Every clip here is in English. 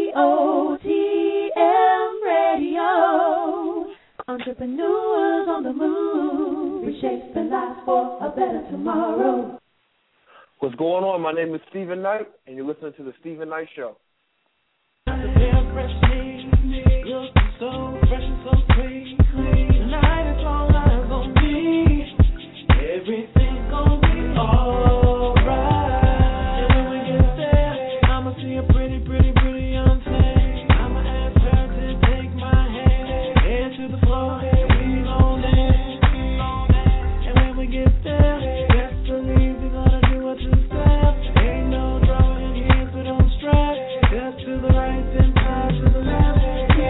EOTM Radio. Entrepreneurs on the move, reshaping life for a better tomorrow. What's going on? My name is Stephen Knight, and you're listening to The Stephen Knight Show. So fresh and so clean. Tonight it's all eyes on me. Everything's gonna be alright. And when we get there, I'ma see a pretty, pretty, pretty young thing. I'ma ask her to take my hand, head to the floor, and we gon' dance. And when we get there, best believe we're gonna do a two-step. Ain't no drama in here, so don't stress. Step to the right, then pie to the left.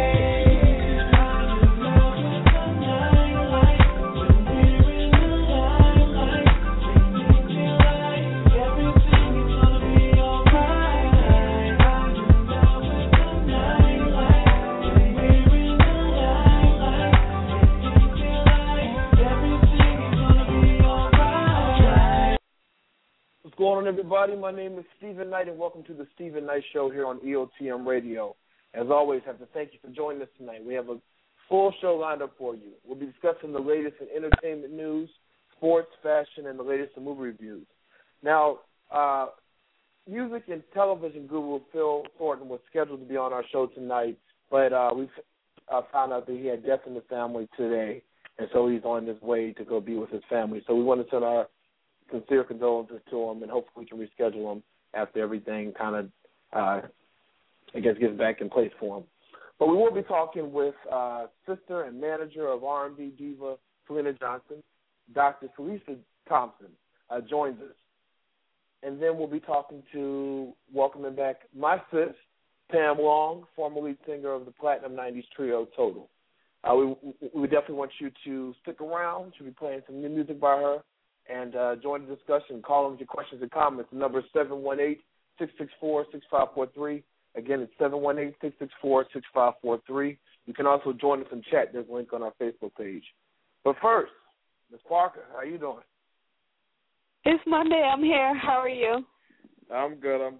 What's going on, everybody? My name is Stephen Knight, and welcome to the Stephen Knight Show here on EOTM Radio. As always, I have to thank you for joining us tonight. We have a full show lined up for you. We'll be discussing the latest in entertainment news, sports, fashion, and the latest in movie reviews. Now, music and television guru Phil Thornton was scheduled to be on our show tonight, but we found out that he had death in the family today, and so he's on his way to go be with his family. So we want to send our sincere condolences to him, and hopefully we can reschedule him after everything kind of, gets back in place for him. But we will be talking with sister and manager of R&B diva Selena Johnson. Dr. Felisa Thompson joins us. And then we'll be talking to, welcoming back my sis, Pam Long, former lead singer of the Platinum 90s trio Total. We definitely want you to stick around. She'll be playing some new music by her. And join the discussion. Call them with your questions and comments. The number is 718-664-6543. Again, it's 718-664-6543. You can also join us in chat. There's a link on our Facebook page. But first, Ms. Parker, how you doing? It's Monday. I'm here. How are you? I'm good.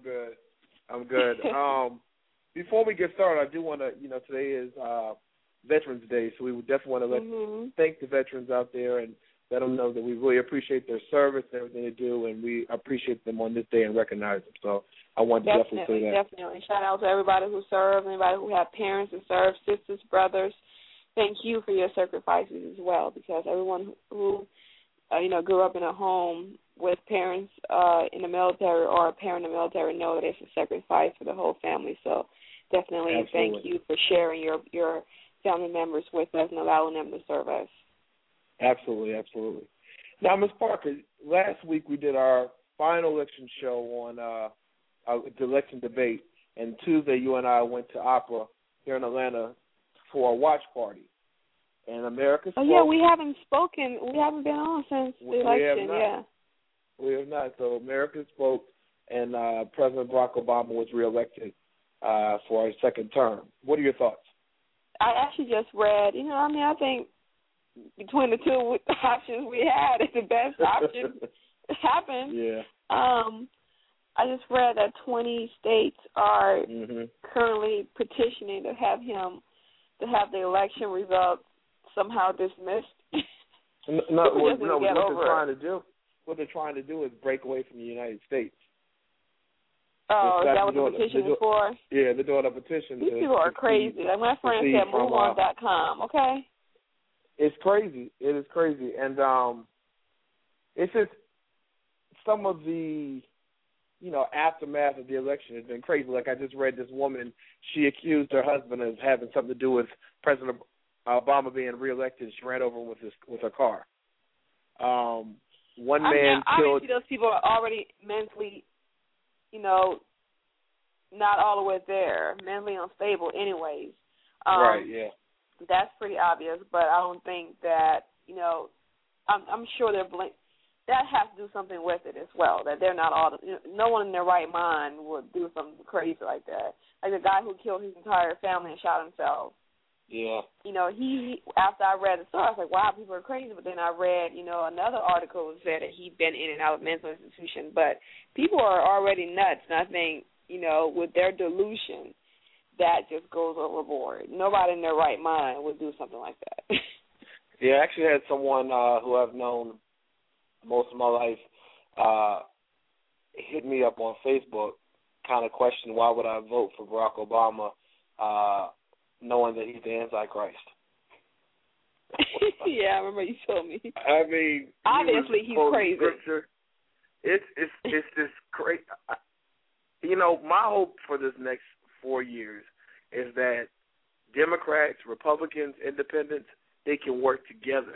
Before we get started, I do want to, today is Veterans Day, so we would definitely want to thank the veterans out there and let them know that we really appreciate their service and everything they do, and we appreciate them on this day and recognize them. So I want to definitely say that. Definitely. Shout out to everybody who served, anybody who have parents who serve, sisters, brothers. Thank you for your sacrifices as well, because everyone who, grew up in a home with parents in the military or a parent in the military know that it's a sacrifice for the whole family. So definitely Thank you for sharing your family members with us and allowing them to serve us. Absolutely. Now, Ms. Parker, last week we did our final election show on the election debate, and Tuesday you and I went to Opera here in Atlanta for a watch party. And America spoke. Oh, yeah, we haven't spoken. We haven't been on since the election, We have not. So America spoke, and President Barack Obama was reelected for a second term. What are your thoughts? I actually just read, I think between the two options we had, it's the best option happened. Yeah. I just read that 20 states are currently petitioning to have the election results somehow dismissed. What they're trying to do is break away from the United States. Oh, is that what the petition is for? Yeah, they're doing a petition. These people are crazy. Like my friend said, MoveOn.com, okay? It's crazy. It is crazy. And it's just some of the, aftermath of the election has been crazy. Like I just read this woman, she accused her husband of having something to do with President Obama being reelected. She ran over him with her car. One man killed. Obviously those people are already mentally, not all the way there, mentally unstable anyways. Right, yeah. That's pretty obvious, but I don't think that, I'm sure that has to do something with it as well, that they're not all, no one in their right mind would do something crazy like that. Like the guy who killed his entire family and shot himself. Yeah. He after I read the story, I was like, wow, people are crazy. But then I read, another article that said that he'd been in and out of mental institution. But people are already nuts, and I think, with their delusion, that just goes overboard. Nobody in their right mind would do something like that. Yeah, I actually had someone who I've known most of my life hit me up on Facebook, kind of question why would I vote for Barack Obama, knowing that he's the Antichrist. Yeah, I remember you told me. I mean, obviously he's crazy. Scripture. It's just crazy. You know, my hope for this next 4 years is that Democrats, Republicans, Independents, they can work together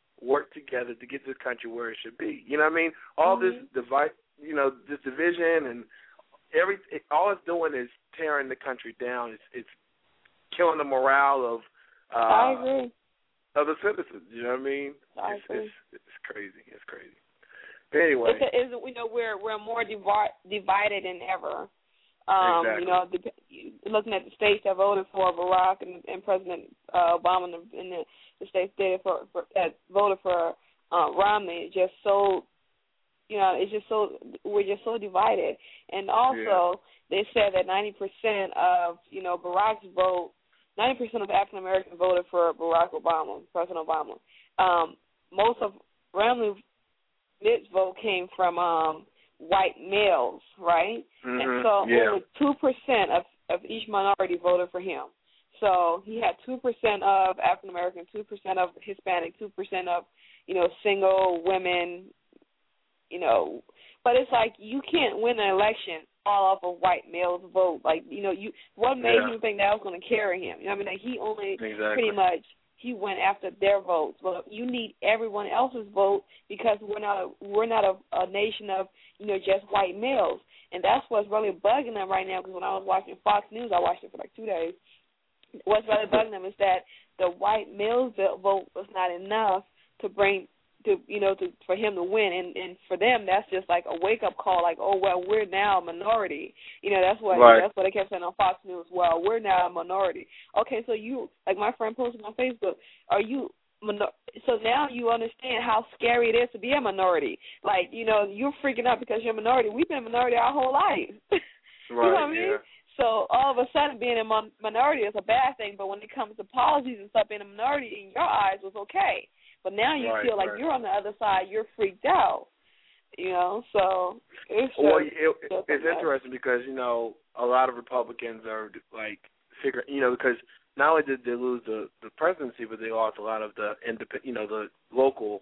to get this country where it should be. You know what I mean? All this this division and all it's doing is tearing the country down. It's killing the morale of I agree. Of the citizens. You know what I mean? I agree. It's crazy. It's crazy. But anyway, we're more divided than ever. Exactly. You know, looking at the states that voted for Barack and President Obama and the states that voted for Romney, just so, you know, we're just so divided. And also, they said that 90% of, you know, Barack's vote, 90% of African Americans voted for Barack Obama, President Obama. Most of Romney's vote came from white males, right? Mm-hmm. And so only 2% of each minority voted for him. So he had 2% of African American, 2% of Hispanic, 2% of, you know, single women, you know. But it's like you can't win an election all off of white males' vote. Like, you know, what made him think that was going to carry him? You know what I mean? Like, he only pretty much he went after their votes. Well, you need everyone else's vote because we're not a nation of, you know, just white males. And that's what's really bugging them right now, because when I was watching Fox News, I watched it for like 2 days, what's really bugging them is that the white males' vote was not enough for him to win. And for them, that's just like a wake-up call, like, oh, well, we're now a minority. You know, that's what they kept saying on Fox News. Well, we're now a minority. Okay, so you, like my friend posted on Facebook, so now you understand how scary it is to be a minority. Like, you know, you're freaking out because you're a minority. We've been a minority our whole life. You know what I mean? So all of a sudden being a minority is a bad thing, but when it comes to policies and stuff, being a minority in your eyes was okay. But now you feel like you're on the other side, you're freaked out. You know, so it's interesting because, you know, a lot of Republicans are like figuring, you know, because not only did they lose the presidency, but they lost a lot of the the local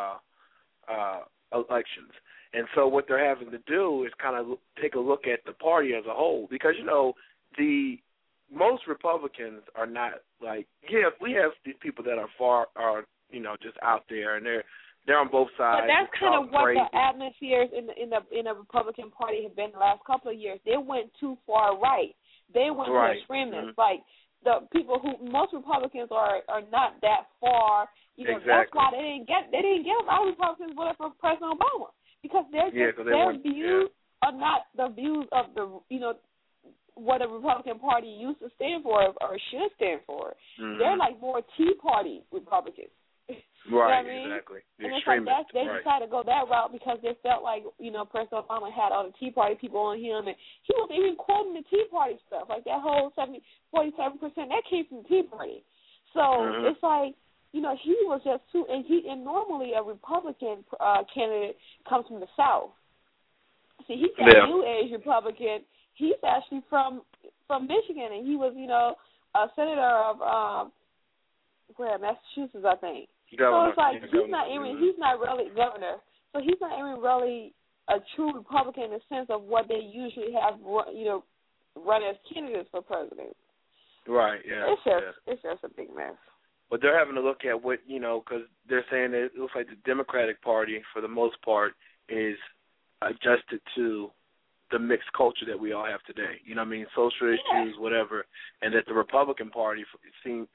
elections. And so what they're having to do is kind of take a look at the party as a whole, because, you know, most Republicans are not like, we have these people that are you know, just out there, and they're on both sides. But that's kind of what crazy. The atmospheres in the Republican Party have been the last couple of years. They went too far right. They went to extremeness. Mm-hmm. Like the people most Republicans are not that far. You know, that's why they didn't get a lot of Republicans voted for President Obama, because their views are not the views of the, you know, what the Republican Party used to stand for or should stand for. Mm-hmm. They're like more Tea Party Republicans. Right, you know what I mean? Exactly. And it's like they decided to go that route because they felt like, you know, President Obama had all the Tea Party people on him, and he was even quoting the Tea Party stuff, like that whole 47%, that came from the Tea Party. So it's like, you know, he was just too, and normally a Republican candidate comes from the South. See, he's a New Age Republican. He's actually from Michigan, and he was, you know, a senator of Massachusetts, I think. Governor. So it's like he's not really governor. So he's not even really a true Republican in the sense of what they usually have, you know, run as candidates for president. Right. Yeah. It's just a big mess. But they're having to look at what, you know, because they're saying that it looks like the Democratic Party, for the most part, is adjusted to the mixed culture that we all have today. You know what I mean? Social issues, whatever. And that the Republican Party seems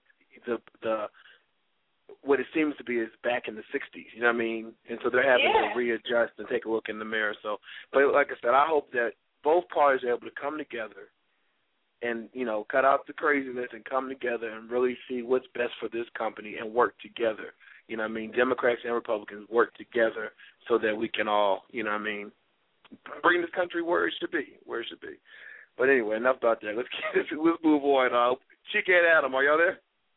what it seems to be is back in the 60s, you know what I mean? And so they're having to readjust and take a look in the mirror. So, but like I said, I hope that both parties are able to come together and, you know, cut out the craziness and come together and really see what's best for this company and work together. You know what I mean? Democrats and Republicans work together so that we can all, you know what I mean, bring this country where it should be, But anyway, enough about that. Let's move on. Chica and Adam, are y'all there?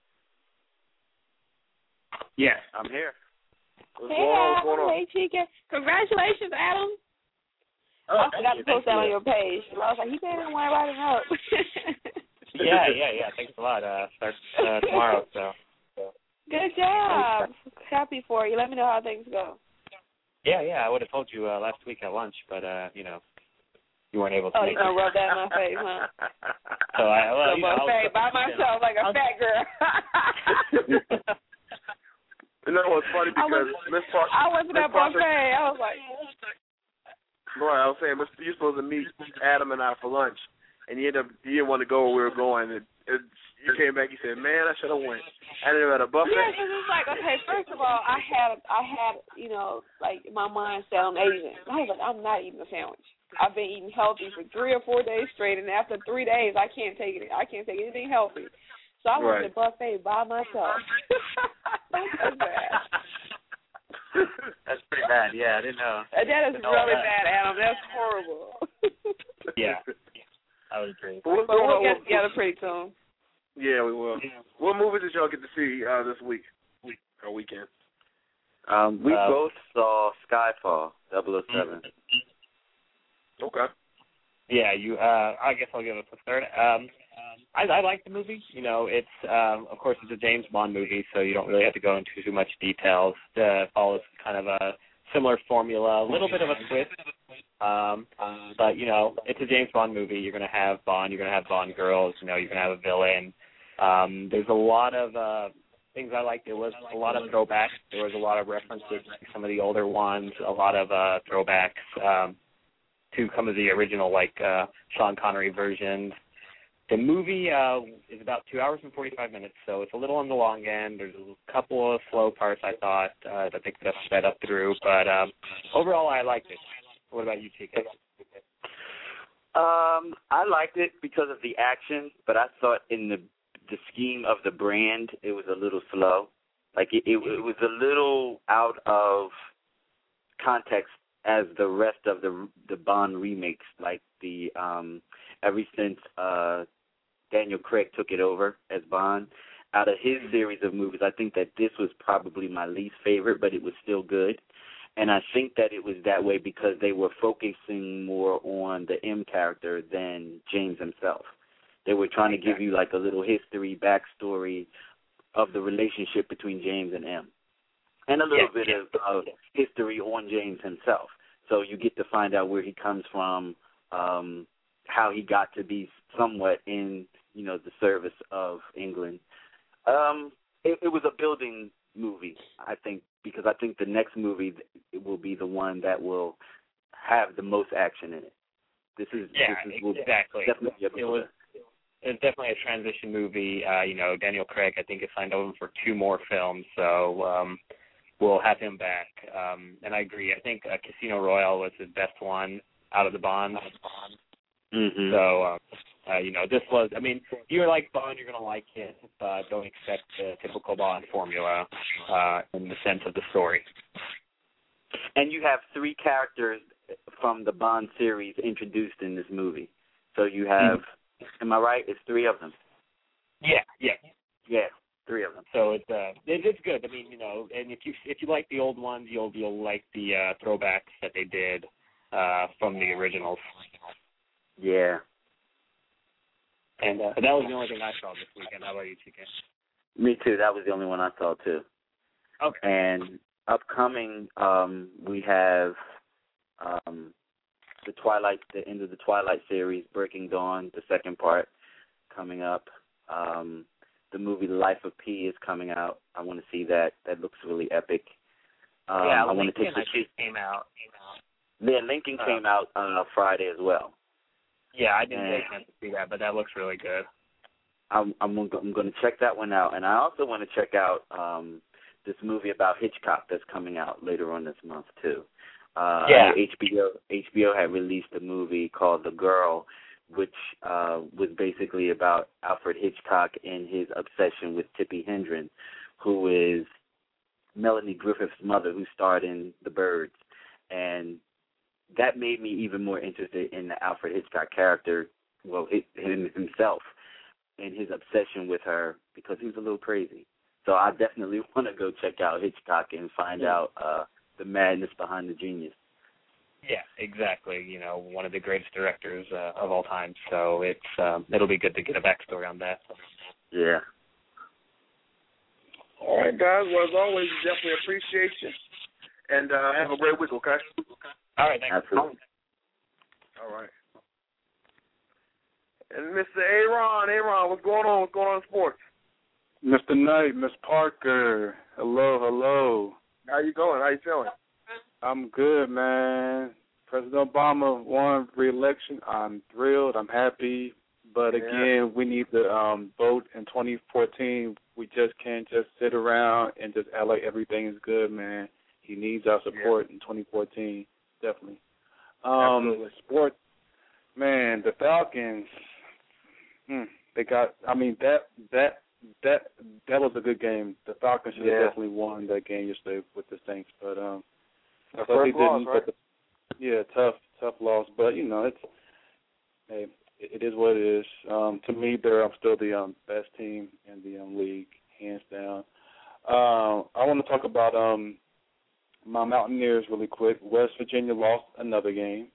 Yes, I'm here. What's going on? Hey, Chica. Congratulations, Adam. Oh, I forgot to post that on your page. I was like, he didn't want to write it up. Yeah. Thanks a lot. Starts tomorrow, so. Good job. Happy for you. Let me know how things go. Yeah. I would have told you last week at lunch, but you weren't able to. Oh, make you gonna rub that in my face, huh? So I by myself like a fat girl. You know what's funny because Miss Parker. I wasn't at buffet. I was like. Right, I was saying, you're supposed to meet Adam and I for lunch, and you didn't want to go where we were going. You came back, you said, man, I should have went. I ended up at a buffet. Yeah, because it's like, okay, first of all, I had, like my mind set on Asian. I was like, I'm not eating a sandwich. I've been eating healthy for 3 or 4 days straight, and after 3 days, I can't take it. I can't take anything healthy. So I went to the buffet by myself. That's bad. That's pretty bad. Yeah, I didn't know. That is really bad, Adam. That's horrible. Yeah, I would agree. But we'll get together pretty soon. Yeah, we will. What movies did y'all get to see this week or weekend? We both saw Skyfall 007. Okay. Yeah, I guess I'll give it a third. I like the movie. It's of course it's a James Bond movie, so you don't really have to go into too much details. It follows kind of a similar formula, a little bit of a twist. But it's a James Bond movie. You're gonna have Bond. You're gonna have Bond girls. You're gonna have a villain. There's a lot of things I liked. There was a lot of throwbacks. There was a lot of references to some of the older ones. A lot of throwbacks to some of the original, like Sean Connery versions. The movie is about 2 hours and 45 minutes, so it's a little on the long end. There's a couple of slow parts, I thought, that they could have sped up through. But overall, I liked it. What about you, Chica? I liked it because of the action, but I thought in the scheme of the brand, it was a little slow. Like, it was a little out of context as the rest of the Bond remakes, like the ever since Daniel Craig took it over as Bond. Out of his series of movies, I think that this was probably my least favorite, but it was still good. And I think that it was that way because they were focusing more on the M character than James himself. They were trying to give you like a little history, backstory of the relationship between James and M. And a little bit of history on James himself. So you get to find out where he comes from, how he got to be somewhat in, the service of England. It was a building movie, I think, because I think the next movie it will be the one that will have the most action in it. Exactly. It's definitely a transition movie. Daniel Craig, I think, is signed over for 2 more films, so we'll have him back. And I agree. I think Casino Royale was his best one out of the Bonds. Mm-hmm. So, this was, if you like Bond, you're going to like it, but don't expect the typical Bond formula in the sense of the story. And you have 3 characters from the Bond series introduced in this movie. So you have, am I right? It's 3 of them. Yeah. Yeah, 3 of them. So it's good. And if you like the old ones, you'll like the throwbacks that they did from the originals. Yeah. And that was the only thing I saw this weekend. How about you, Chica? Me too. That was the only one I saw too. Okay. And upcoming, we have the end of the Twilight series, Breaking Dawn, the second part, coming up. The movie Life of Pi is coming out. I want to see that. That looks really epic. I want to take the kids. Came out. Yeah, Lincoln came out on Friday as well. Yeah, I didn't get a chance to see that, but that looks really good. I'm going to check that one out, and I also want to check out this movie about Hitchcock that's coming out later on this month too. HBO had released a movie called The Girl, which was basically about Alfred Hitchcock and his obsession with Tippi Hedren, who is Melanie Griffith's mother, who starred in The Birds, and that made me even more interested in the Alfred Hitchcock character himself and his obsession with her because he was a little crazy. So I definitely want to go check out Hitchcock and find out the madness behind the genius. Yeah, exactly. You know, one of the greatest directors of all time. So it'll be good to get a backstory on that. Yeah. All right, guys. Well, as always, definitely appreciate you. And have a great week, okay? All right, thanks. Absolutely. All right. And Mr. Aaron, what's going on? What's going on in sports? Mr. Knight, Miss Parker, hello. How you going? How you feeling? I'm good, man. President Obama won re-election. I'm thrilled. I'm happy. But again, we need to vote in 2014. We just can't just sit around and just act like everything is good, man. He needs our support in 2014, definitely. Sport, man, the Falcons. They got. I mean, that was a good game. The Falcons should have definitely won that game yesterday with the Saints, but they didn't. Right? But tough loss. But you know, it is what it is. To me, they're still the best team in the league, hands down. I want to talk about my Mountaineers really quick. West Virginia lost another game.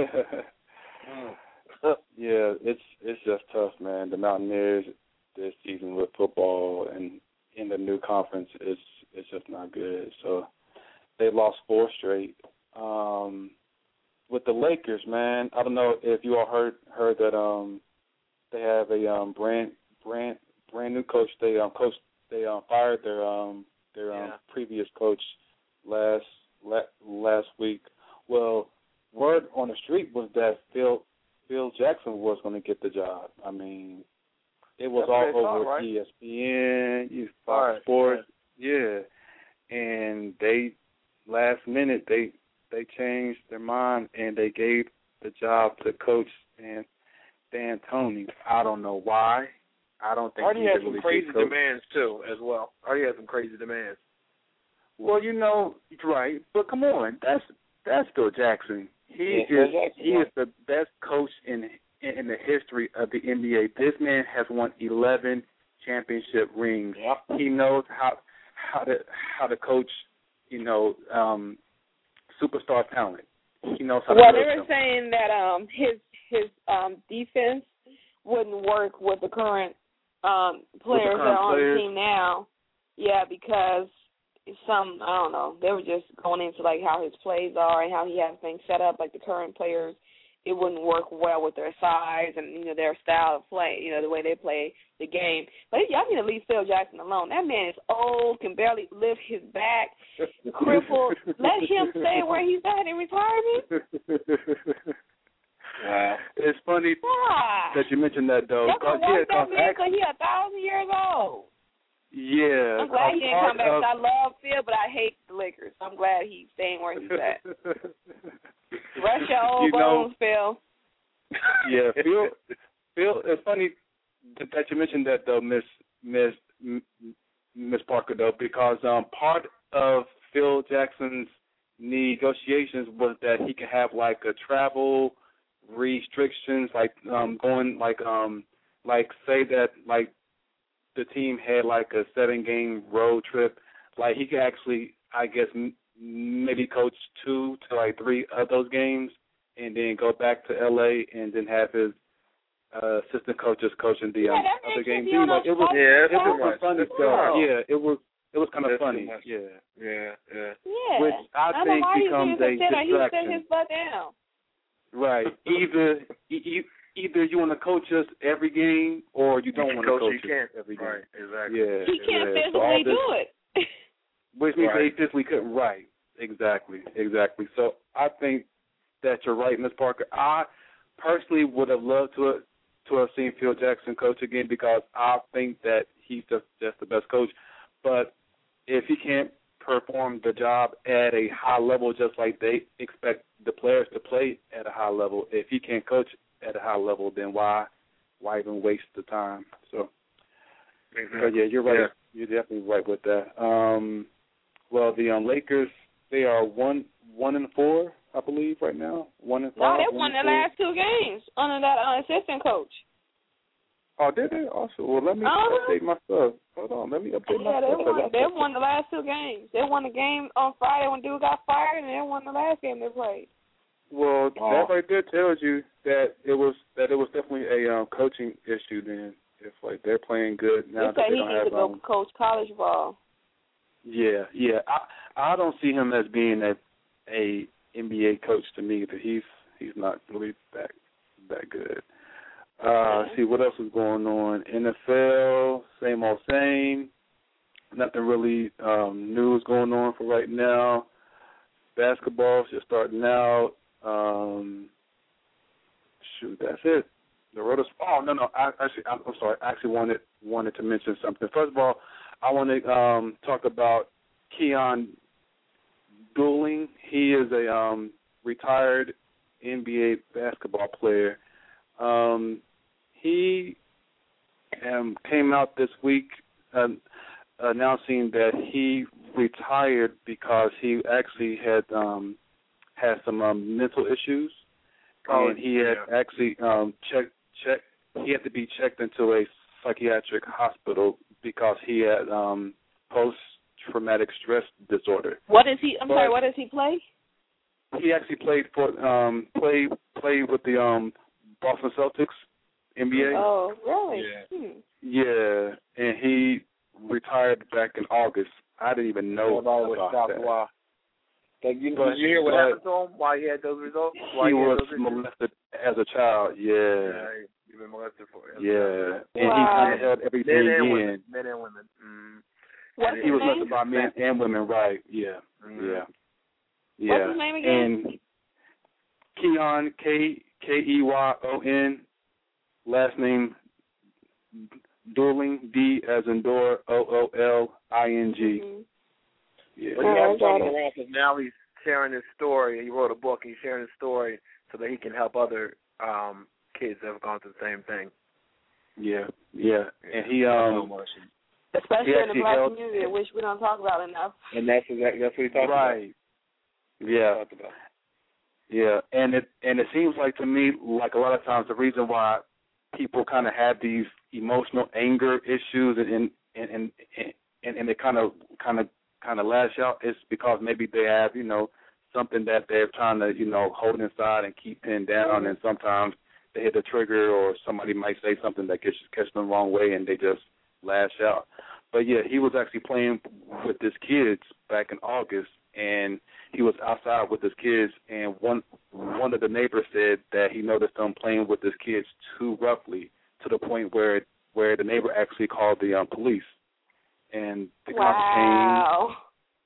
Yeah, it's just tough, man. The Mountaineers this season with football and in the new conference is just not good. So they lost 4 straight. With the Lakers, man, I don't know if you all heard that they have a brand new coach. They fired their previous coach last week. Well, word on the street was that Phil Jackson was going to get the job. I mean, it was all over right? ESPN, Fox Sports, and they last minute they changed their mind and they gave the job to Coach D'Antoni. I don't know why. I don't think Artie had some really crazy demands too, as well. Artie had some crazy demands. Well, you know, right? But come on, that's Phil Jackson. He is the best coach in the history of the NBA. This man has won 11 championship rings. Yep. He knows how to coach, you know, superstar talent. He knows how to Well, coach they were them. saying that his defense wouldn't work with the current players that are on the team now. Yeah, because I don't know, they were just going into like how his plays are and how he has things set up. Like the current players, it wouldn't work well with their size and, you know, their style of play, you know, the way they play the game. But y'all need to leave Phil Jackson alone. That man is old, can barely lift his back, crippled. Let him stay where he's at in retirement. Wow. It's funny that you mentioned that, though. He's 1,000 years old. Yeah. I'm glad he didn't come back. I love Phil, but I hate the Lakers. I'm glad he's staying where he's at. Rest your old bones, Phil. Yeah, Phil. It's funny that you mentioned that, though, Miss Parker, though, because part of Phil Jackson's negotiations was that he could have like a travel restrictions, like going like say that like the team had like a 7-game road trip, like he could actually, I guess, maybe coach 2 to like 3 of those games, and then go back to LA and then have his assistant coaches coaching the other games. Like, it was funny stuff. Yeah, it was kind of funny. Yeah. Which I think becomes a distraction. He sit his butt down. Right. Either you want to coach us every game, or you don't want to coach us every game. Right, exactly. Yeah, he can't physically do it. Which means they physically couldn't. Right. Exactly. So I think that you're right, Ms. Parker. I personally would have loved to have seen Phil Jackson coach again, because I think that he's just the best coach. But if he can't perform the job at a high level, just like they expect the players to play at a high level, if he can't coach at a high level, then why even waste the time? So, but yeah, you're right. Yeah. You're definitely right with that. Well, the Lakers, they are 1-4. I believe, right now. 1-5. No, they won their last 2 games under that assistant coach. Oh, did they? Also, well, let me update my stuff. Hold on, let me update my stuff. They won the last 2 games. They won the game on Friday when dude got fired, and they won the last game they played. Well, that right there tells you that it was definitely a coaching issue. Then, if like they're playing good now, they say he needs to go coach college ball. Yeah. I don't see him as being a NBA coach to me. That he's not really that good. See what else is going on. NFL, same old same. Nothing really news going on for right now. Basketball just starting out. That's it. The Rotos. Oh no. I'm sorry. I actually wanted to mention something. First of all, I want to talk about Keon Dooling. He is a retired NBA basketball player. He came out this week announcing that he retired because he actually had some mental issues, and he had actually checked. He had to be checked into a psychiatric hospital because he had post-traumatic stress disorder. What does he play? He actually played with the Boston Celtics, NBA. Oh, really? Yeah, and he retired back in August. I didn't even know about that. Did you hear what happened to him? Why he had those results? He was molested as a child. Yeah. He's been molested for it. Yeah, and he kind of held everything in. Men and women. He was molested by men and women, right? Yeah. Yeah. What's his name again? And Keon, Keyon, last name Dooling, D as in door, Ooling. Yeah. Well, because now he's sharing his story. He wrote a book. He's sharing his story so that he can help other kids that have gone through the same thing. Yeah. And he especially in the black community, which we don't talk about enough. And that's what he talked about. Right. Yeah. Yeah, and it seems like to me, like a lot of times, the reason why people kind of have these emotional anger issues and they kind of lash out is because maybe they have something that they're trying to hold inside and keep pinned down, and sometimes they hit the trigger or somebody might say something that catches them the wrong way and they just lash out. But yeah, he was actually playing with his kids back in August, and he was outside with his kids, and one of the neighbors said that he noticed them playing with his kids too roughly, to the point where the neighbor actually called the police, and the cops came.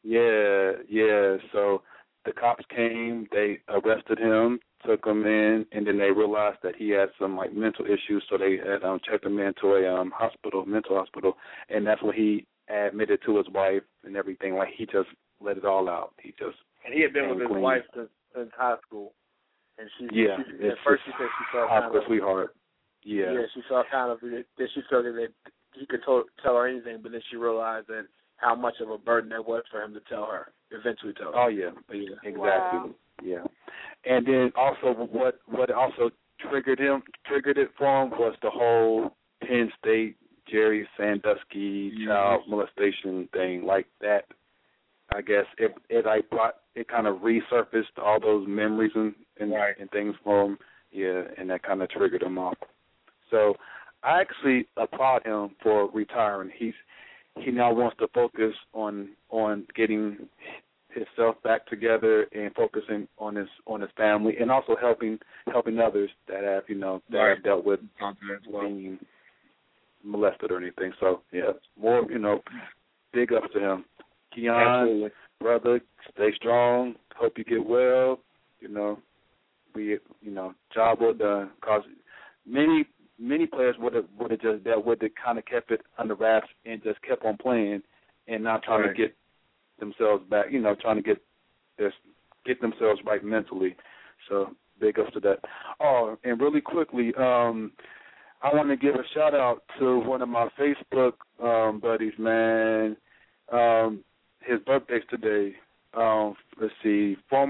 Yeah. So the cops came, they arrested him, took him in, and then they realized that he had some mental issues, so they had checked him into a mental hospital, and that's when he admitted to his wife and everything. Like, he just let it all out. And he had been with his wife since high school, and at first she said she felt kind of sweetheart. Yeah, she felt kind of that she felt that he could tell her anything, but then she realized that how much of a burden that was for him to eventually tell her. Oh yeah, exactly. Wow. Yeah, and then also what also triggered it for him was the whole Penn State Jerry Sandusky child molestation thing, like that. I guess it kind of resurfaced all those memories and things for him. Yeah, and that kind of triggered him off. So I actually applaud him for retiring. He now wants to focus on getting himself back together and focusing on his family, and also helping others that have have dealt with being molested or anything. So yeah, more big ups to him. Keon, brother, stay strong. Hope you get well. Job well done. Because many players would have just dealt with it, kind of kept it under wraps, and just kept on playing, and not trying to get themselves back. Trying to get themselves right mentally. So big ups to that. Oh, and really quickly, I want to give a shout out to one of my Facebook buddies, man. His birthday's today. Let's see, former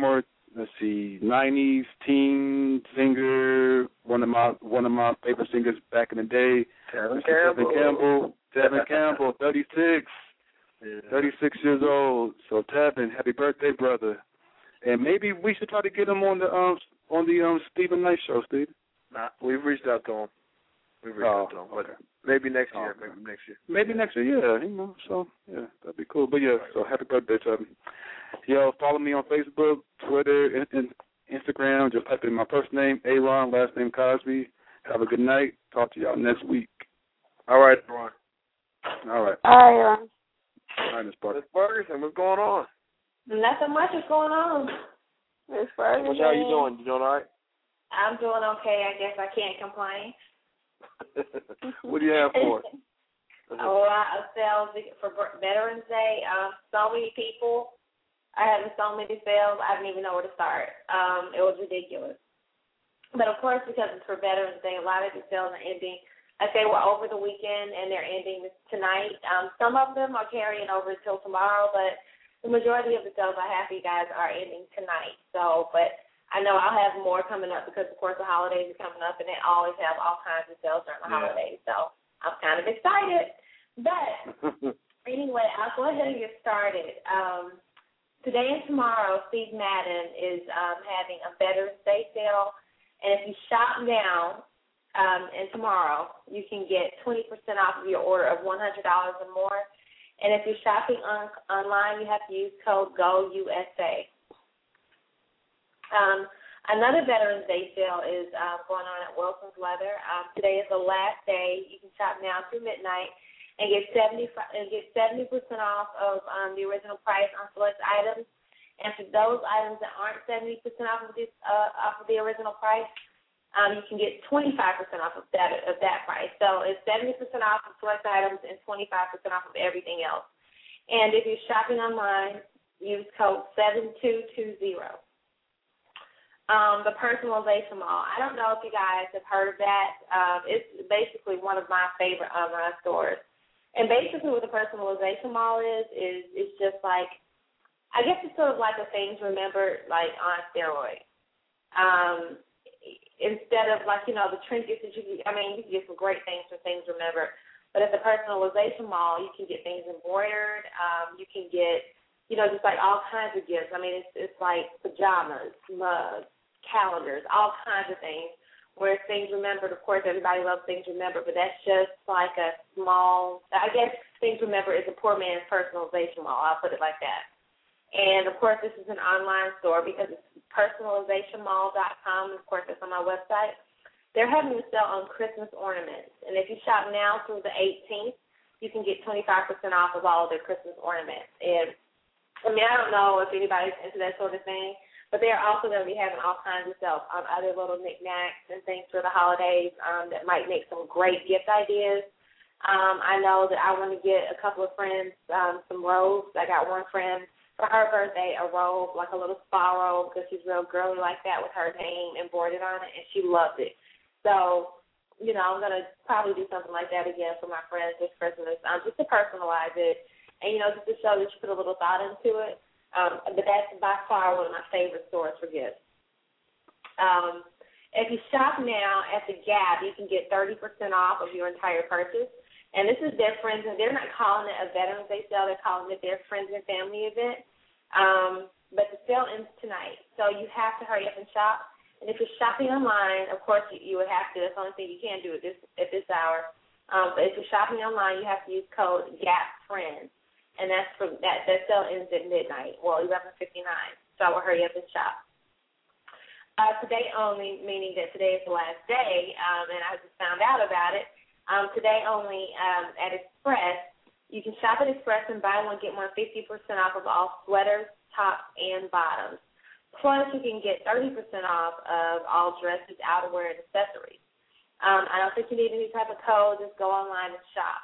let's see, 90s teen singer, one of my favorite singers back in the day. Tevin Campbell, 36. Yeah. 36 years old. So Tevin, happy birthday, brother. And maybe we should try to get him on the Stephen Knight show, Steve. Nah, we've reached out to him. But maybe next year. Maybe next year, yeah. So yeah, that'd be cool. But yeah, so happy birthday, Tevin. Yo, follow me on Facebook, Twitter, and Instagram. Just type in my first name, Aaron, last name Cosby. Have a good night. Talk to y'all next week. All right, Ron. All right. All right, Ron. All right, Miss Parker. Miss Ferguson, what's going on? Nothing much is going on. Miss Ferguson. How you doing? You doing all right? I'm doing okay. I guess I can't complain. What do you have for us? A lot of sales for Veterans Day. So many people are having so many sales, I didn't even know where to start. It was ridiculous. But, of course, because it's for Veterans Day, a lot of these sales are ending. Like they were over the weekend, and they're ending tonight. Some of them are carrying over until tomorrow, but the majority of the sales I have for you guys are ending tonight. So, but I know I'll have more coming up because, of course, the holidays are coming up, and they always have all kinds of sales during the holidays. So I'm kind of excited. But anyway, I'll go ahead and get started. Today and tomorrow, Steve Madden is having a Veterans Day sale. And if you shop now and tomorrow, you can get 20% off of your order of $100 or more. And if you're shopping online, you have to use code GOUSA. Another Veterans Day sale is going on at Wilson's Leather. Today is the last day. You can shop now through midnight and get 70% off of the original price on select items. And for those items that aren't 70% off of the original price, you can get 25% off of that price. So it's 70% off of select items and 25% off of everything else. And if you're shopping online, use code 7220. The Personalization Mall. I don't know if you guys have heard of that. It's basically one of my favorite online stores. And basically what the Personalization Mall is it's just like, I guess it's sort of like a Things Remembered, like on steroids. Instead of like, the trinkets that you can get some great things for Things Remembered. But at the Personalization Mall, you can get things embroidered. You can get, just like all kinds of gifts. I mean, it's like pajamas, mugs, calendars, all kinds of things. Whereas Things Remembered, of course, everybody loves Things Remembered, but that's just like a small, I guess Things Remembered is a poor man's Personalization Mall. I'll put it like that. And, of course, this is an online store because it's personalizationmall.com. And, of course, it's on my website. They're having a sale on Christmas ornaments. And if you shop now through the 18th, you can get 25% off of all of their Christmas ornaments. And, I don't know if anybody's into that sort of thing, but they're also going to be having all kinds of sales on other little knickknacks and things for the holidays that might make some great gift ideas. I know that I want to get a couple of friends some robes. I got one friend for her birthday, a robe, like a little spa robe, because she's real girly like that with her name embroidered on it, and she loved it. So, I'm going to probably do something like that again for my friends this Christmas, just to personalize it, and, just to show that you put a little thought into it. But that's by far one of my favorite stores for gifts. If you shop now at the Gap, you can get 30% off of your entire purchase. And this is their friends, and they're not calling it a Veterans Day sale. They're calling it their friends and family event. But the sale ends tonight, so you have to hurry up and shop. And if you're shopping online, of course, you would have to. That's the only thing you can do at this hour. But if you're shopping online, you have to use code GAPFRIENDS, and that sale ends at midnight, 11:59. So I will hurry up and shop. Today only, meaning that today is the last day, and I just found out about it. Today only at Express, you can shop at Express and buy one, get one 50% off of all sweaters, tops, and bottoms. Plus, you can get 30% off of all dresses, outerwear, and accessories. I don't think you need any type of code. Just go online and shop.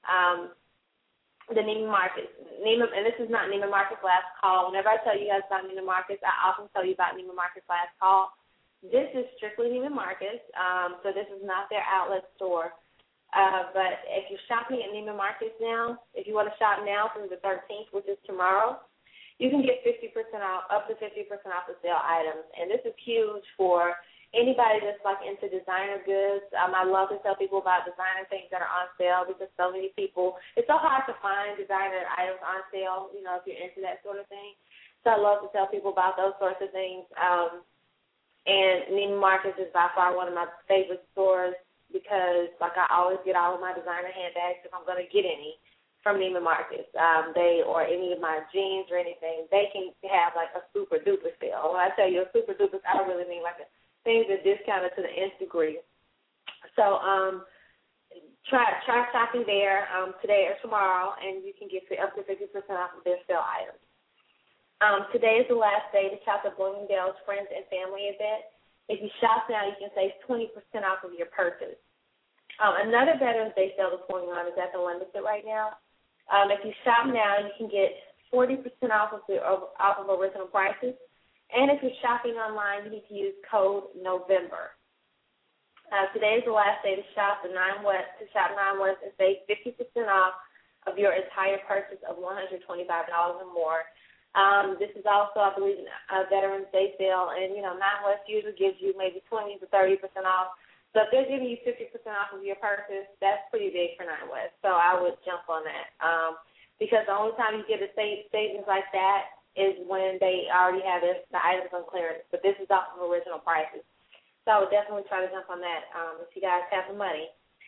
The Neiman Marcus. And this is not Neiman Marcus last call. Whenever I tell you guys about Neiman Marcus, I often tell you about Neiman Marcus last call. This is strictly Neiman Marcus, so this is not their outlet store. But if you're shopping at Neiman Marcus now, if you want to shop now through the 13th, which is tomorrow, you can get 50% off, up to 50% off the sale items. And this is huge for anybody that's like into designer goods. I love to tell people about designer things that are on sale because so many people, it's so hard to find designer items on sale, you know, if you're into that sort of thing. So I love to tell people about those sorts of things. And Neiman Marcus is by far one of my favorite stores because, like, I always get all of my designer handbags if I'm going to get any from Neiman Marcus. They or any of my jeans or anything, they can have, like, a super-duper sale. When I tell you a super-duper, I don't really mean, like, things are discounted to the nth degree. So try shopping there today or tomorrow, and you can get up to 50% off of their sale items. Today is the last day to shop at Bloomingdale's Friends and Family event. If you shop now, you can save 20% off of your purchase. Another Veterans Day sale that's going on is at the Limited right now. If you shop now, you can get 40% off of original prices. And if you're shopping online, you need to use code NOVEMBER. Today is the last day to shop Nine West and save 50% off of your entire purchase of $125 or more. This is also, I believe, a Veterans Day sale, and, you know, Nine West usually gives you maybe 20 to 30% off. So if they're giving you 50% off of your purchase, that's pretty big for Nine West. So I would jump on that because the only time you get a savings like that is when they already have the items on clearance. But this is off of original prices. So I would definitely try to jump on that if you guys have the money.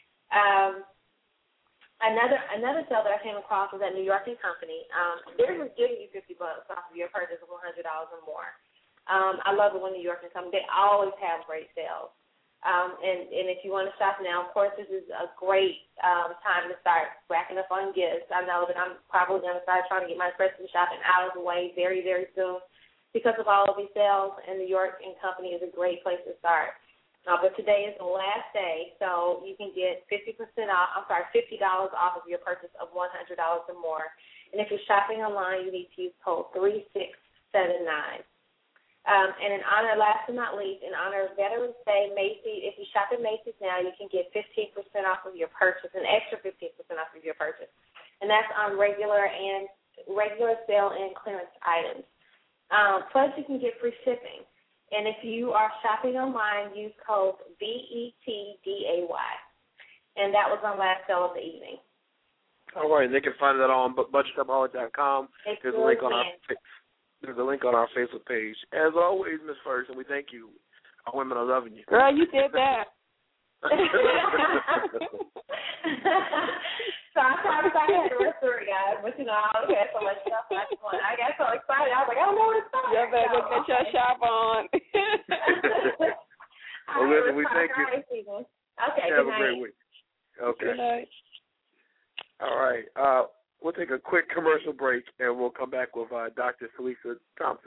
Another sale that I came across was at New York & Company. They're giving you $50 off of your purchase of $100 or more. I love it when New York & Company, they always have great sales. And if you want to shop now, of course, this is a great time to start racking up on gifts. I know that I'm probably going to start trying to get my Christmas shopping out of the way very, very soon because of all of these sales, and New York & Company is a great place to start. But today is the last day, so you can get $50 off of your purchase of $100 or more. And if you're shopping online, you need to use code 3679. And in honor, last but not least, in honor of Veterans Day, Macy's, if you shop at Macy's now, you can get 15% off of your purchase, an extra 15% off of your purchase. And that's on regular sale and clearance items. Plus, you can get free shipping. And if you are shopping online, use code VETDAY. And that was our last sale of the evening. All right, they can find that on budgetshopaholic.com. There's a link on our Facebook page. As always, Ms. Ferguson, we thank you. Our women are loving you. Girl, you did that. So I'm trying to find the rest of it, guys. But, you know, I always had so much stuff. I got so excited. I was like, I don't know what it's about. You better go get your shop on. Well, listen, we thank you. Okay, have a great week. Okay. Good night. All right. We'll take a quick commercial break, and we'll come back with Dr. Salisa Thompson.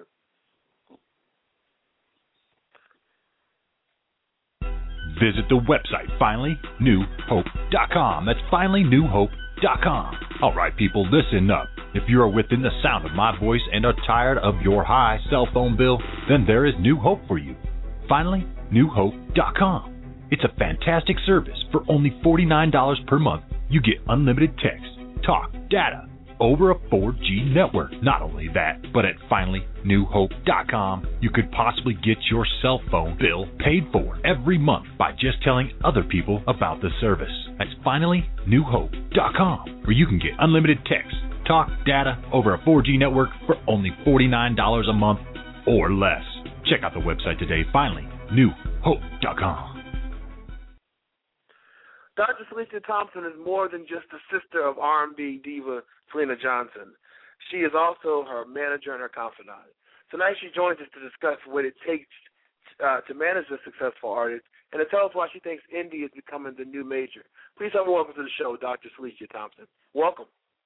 Visit the website, FinallyNewHope.com. That's FinallyNewHope.com. All right, people, listen up. If you are within the sound of my voice and are tired of your high cell phone bill, then there is new hope for you. FinallyNewHope.com. It's a fantastic service. For only $49 per month, you get unlimited text, talk, data, over a 4G network. Not only that, but at FinallyNewHope.com, you could possibly get your cell phone bill paid for every month by just telling other people about the service. That's FinallyNewHope.com, where you can get unlimited text, talk, data, over a 4G network for only $49 a month or less. Check out the website today, FinallyNewHope.com. Dr. Salisa Thompson is more than just the sister of R&B diva Selena Johnson. She is also her manager and her confidant. Tonight she joins us to discuss what it takes to manage a successful artist and to tell us why she thinks indie is becoming the new major. Please help me welcome to the show, Dr. Salisa Thompson. Welcome.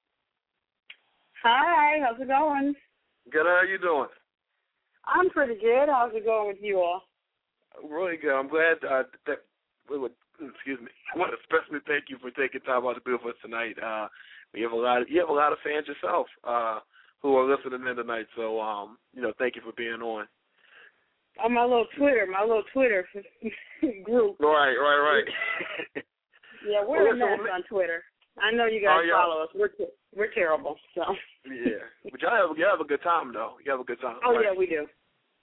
Hi, how's it going? Good, how are you doing? I'm pretty good. How's it going with you all? Really good. I'm glad that we would. Excuse me. I want to especially thank you for taking time out to be with us tonight. You have a lot of fans yourself who are listening in tonight. So thank you for being on. On my little Twitter group. Right. Yeah, we're a mess on Twitter. I know you guys follow us. We're terrible. So. Yeah, but you have a good time though. You have a good time. Oh right? yeah, we do.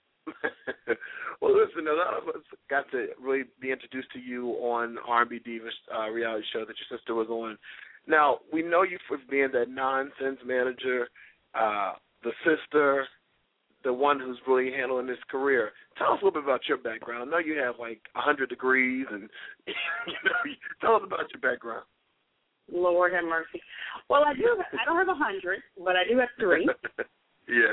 Well, listen, a lot of us got to really be introduced to you on R&B Divas reality show that your sister was on. Now, we know you for being that nonsense manager, the sister, the one who's really handling this career. Tell us a little bit about your background. I know you have like 100 degrees, and tell us about your background. Lord have mercy. Well, I don't have 100, but I do have 3. Yes.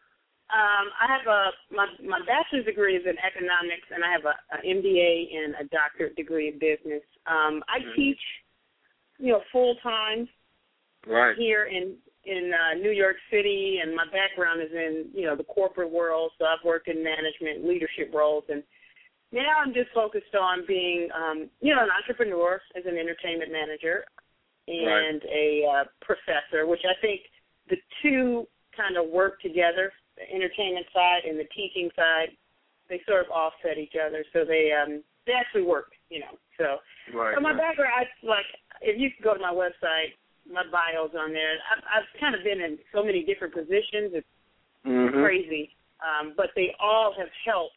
I have my bachelor's degree is in economics, and I have an MBA and a doctorate degree in business. I teach, full time here in New York City, and my background is in the corporate world. So I've worked in management, leadership roles, and now I'm just focused on being an entrepreneur as an entertainment manager and a professor, which I think the two kind of work together. The entertainment side and the teaching side, they sort of offset each other, so they actually work, So, so my background, if you go to my website, my bio's on there. I've kind of been in so many different positions. It's crazy, but they all have helped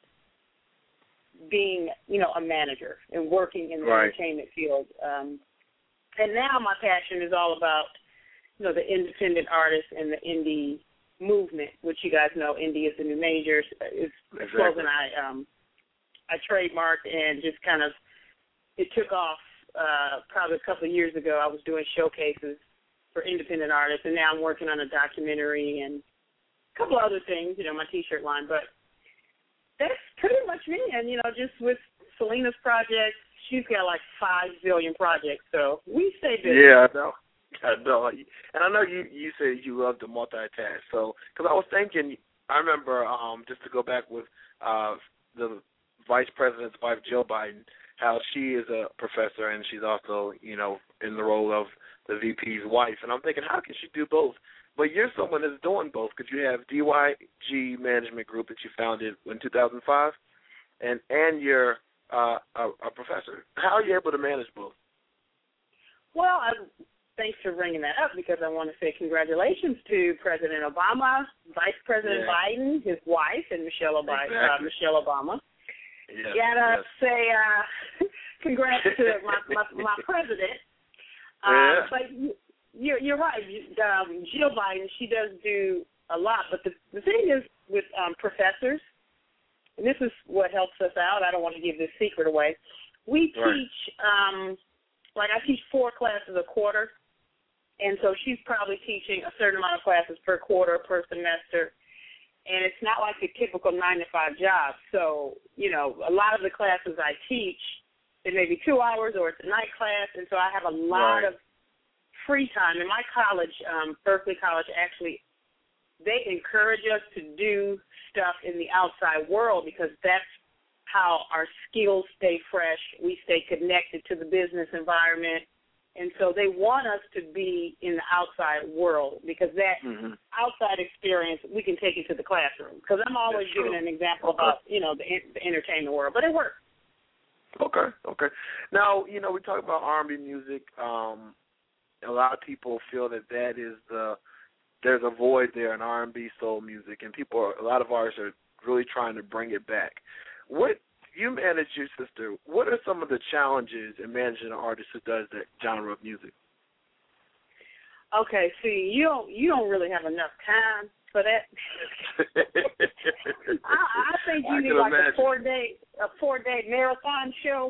being, a manager and working in the entertainment field. And now my passion is all about, the independent artists and the indie movement, which you guys know, indie is the new major. Is a slogan I trademarked, and just kind of it took off probably a couple of years ago. I was doing showcases for independent artists, and now I'm working on a documentary and a couple other things, my T-shirt line. But that's pretty much me. And just with Selena's project, she's got like 5 billion projects, so we stay busy. Yeah, I know. And I know you said you love to multitask. So, because I was thinking, I remember just to go back with the Vice President's wife, Jill Biden, how she is a professor and she's also, in the role of the VP's wife. And I'm thinking, how can she do both? But you're someone that's doing both because you have DYG Management Group that you founded in 2005, and you're a professor. How are you able to manage both? Well, thanks for bringing that up, because I want to say congratulations to President Obama, Vice President Biden, his wife, and Michelle Obama. Yes, Gotta say congrats to my president. But you're right. Jill Biden, she does do a lot. But the thing is with professors, and this is what helps us out. I don't want to give this secret away. We teach, I teach 4 classes a quarter. And so she's probably teaching a certain amount of classes per quarter, per semester. And it's not like a typical 9-to-5 job. So, a lot of the classes I teach, it may be 2 hours or it's a night class. And so I have a lot of free time. In my college, Berkeley College, actually, they encourage us to do stuff in the outside world, because that's how our skills stay fresh. We stay connected to the business environment. And so they want us to be in the outside world, because that outside experience, we can take it to the classroom. Because I'm always giving an example about, the entertainment world. But it works. Okay. Now, we talk about R&B music. A lot of people feel that is there's a void there in R&B soul music. And a lot of artists are really trying to bring it back. You manage your sister. What are some of the challenges in managing an artist who does that genre of music? Okay, see, you don't really have enough time for that. I think you need like a 4-day marathon show.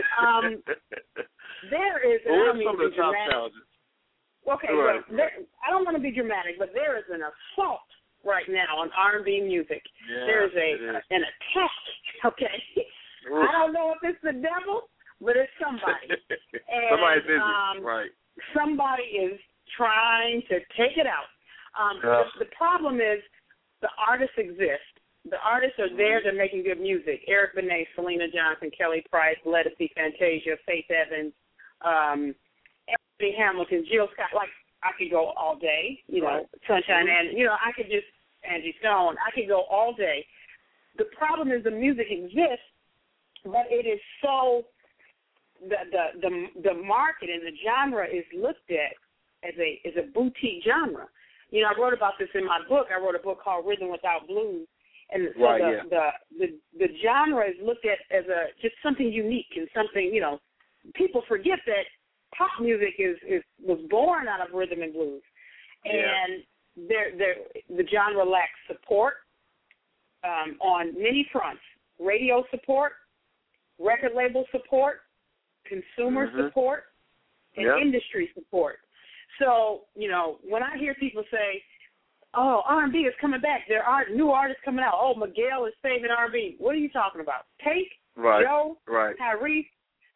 There is. What are some of the top challenges? Okay, I don't want to be dramatic, but there is an assault right now on R&B music. Yeah, there's an attack. Okay. I don't know if it's the devil, but it's somebody. And, somebody's busy, right. Somebody is trying to take it out. The problem is the artists exist. The artists are there. They're making good music. Eric Benet, Selena Johnson, Kelly Price, Ledisi, Fantasia, Faith Evans, Anthony Hamilton, Jill Scott. Like, I could go all day, Sunshine, and, I could just, Angie Stone, I could go all day. The problem is the music exists, but it is so the market and the genre is looked at as a boutique genre. You know, I wrote about this in my book. I wrote a book called Rhythm Without Blues, and so the genre is looked at as just something unique and something, you know, people forget that pop music was born out of rhythm and blues, and the genre lacks support on many fronts: radio support, record label support, consumer support, and industry support. So, you know, when I hear people say, oh, R&B is coming back, there are new artists coming out, oh, Miguel is saving R&B, what are you talking about? Take, Joe, Tyrese,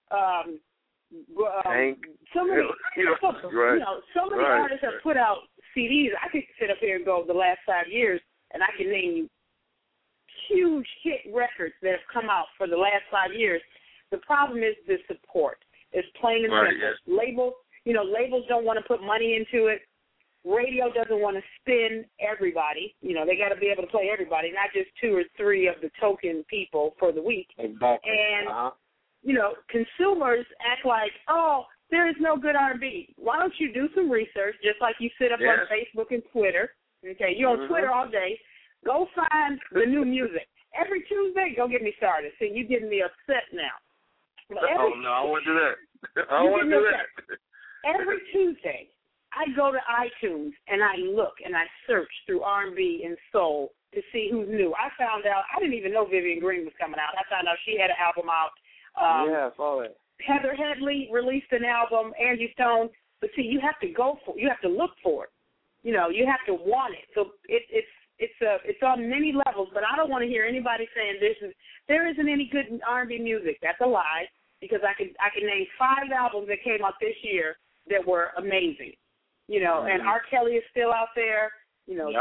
Hank. So many, so many artists have put out CDs. I could sit up here and go the last 5 years, and I can name you huge hit records that have come out for the last 5 years. The problem is the support. It's plain and simple. Labels don't want to put money into it. Radio doesn't want to spin everybody. You know, they got to be able to play everybody, not just 2 or 3 of the token people for the week. Exactly. And, you know, consumers act like, oh, there is no good R&B. Why don't you do some research, just like you sit up on Facebook and Twitter. Okay, you're on Twitter all day. Go find the new music. Every Tuesday, go get me started. See, you're getting me upset now. No, I won't do that. I won't do that. Every Tuesday, I go to iTunes and I look and I search through R&B and soul to see who's new. I found out, I didn't even know Vivian Green was coming out. I found out she had an album out. I saw that. Heather Headley released an album, Angie Stone. But see, you have to look for it. You know, you have to want it. So it's on many levels, but I don't want to hear anybody saying there isn't any good R&B music. That's a lie, because I can name 5 albums that came out this year that were amazing. You know, and R. Kelly is still out there. You know,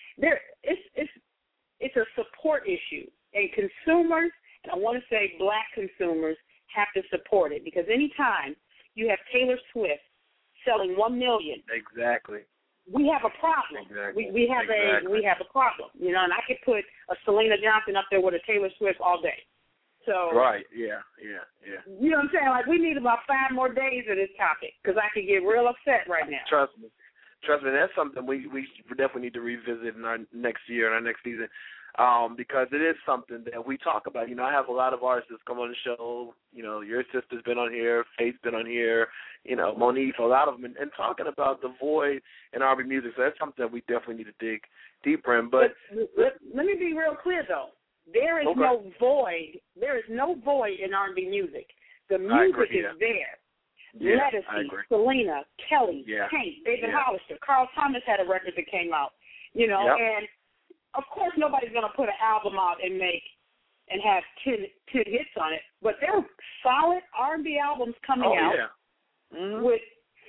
it's a support issue, and consumers, and I want to say black consumers, have to support it, because anytime you have Taylor Swift selling 1 million, we have a problem. We have a problem. You know, and I could put a Selena Johnson up there with a Taylor Swift all day. So You know what I'm saying? Like, we need about 5 more days of this topic, because I could get real upset right now. Trust me, that's something we definitely need to revisit in our next year, in our next season, because it is something that we talk about. You know, I have a lot of artists come on the show. You know, your sister's been on here, Faith's been on here, you know, Monique, a lot of them, and talking about the void in R&B music. So that's something that we definitely need to dig deeper in. But let me be real clear, though. There is no void. There is no void in R&B music. The music is there. Ledisi, Selena, Kelly, Hank, David Hollister, Carl Thomas had a record that came out. You know, and of course nobody's going to put an album out and have 10 hits on it, but there are solid R&B albums coming out with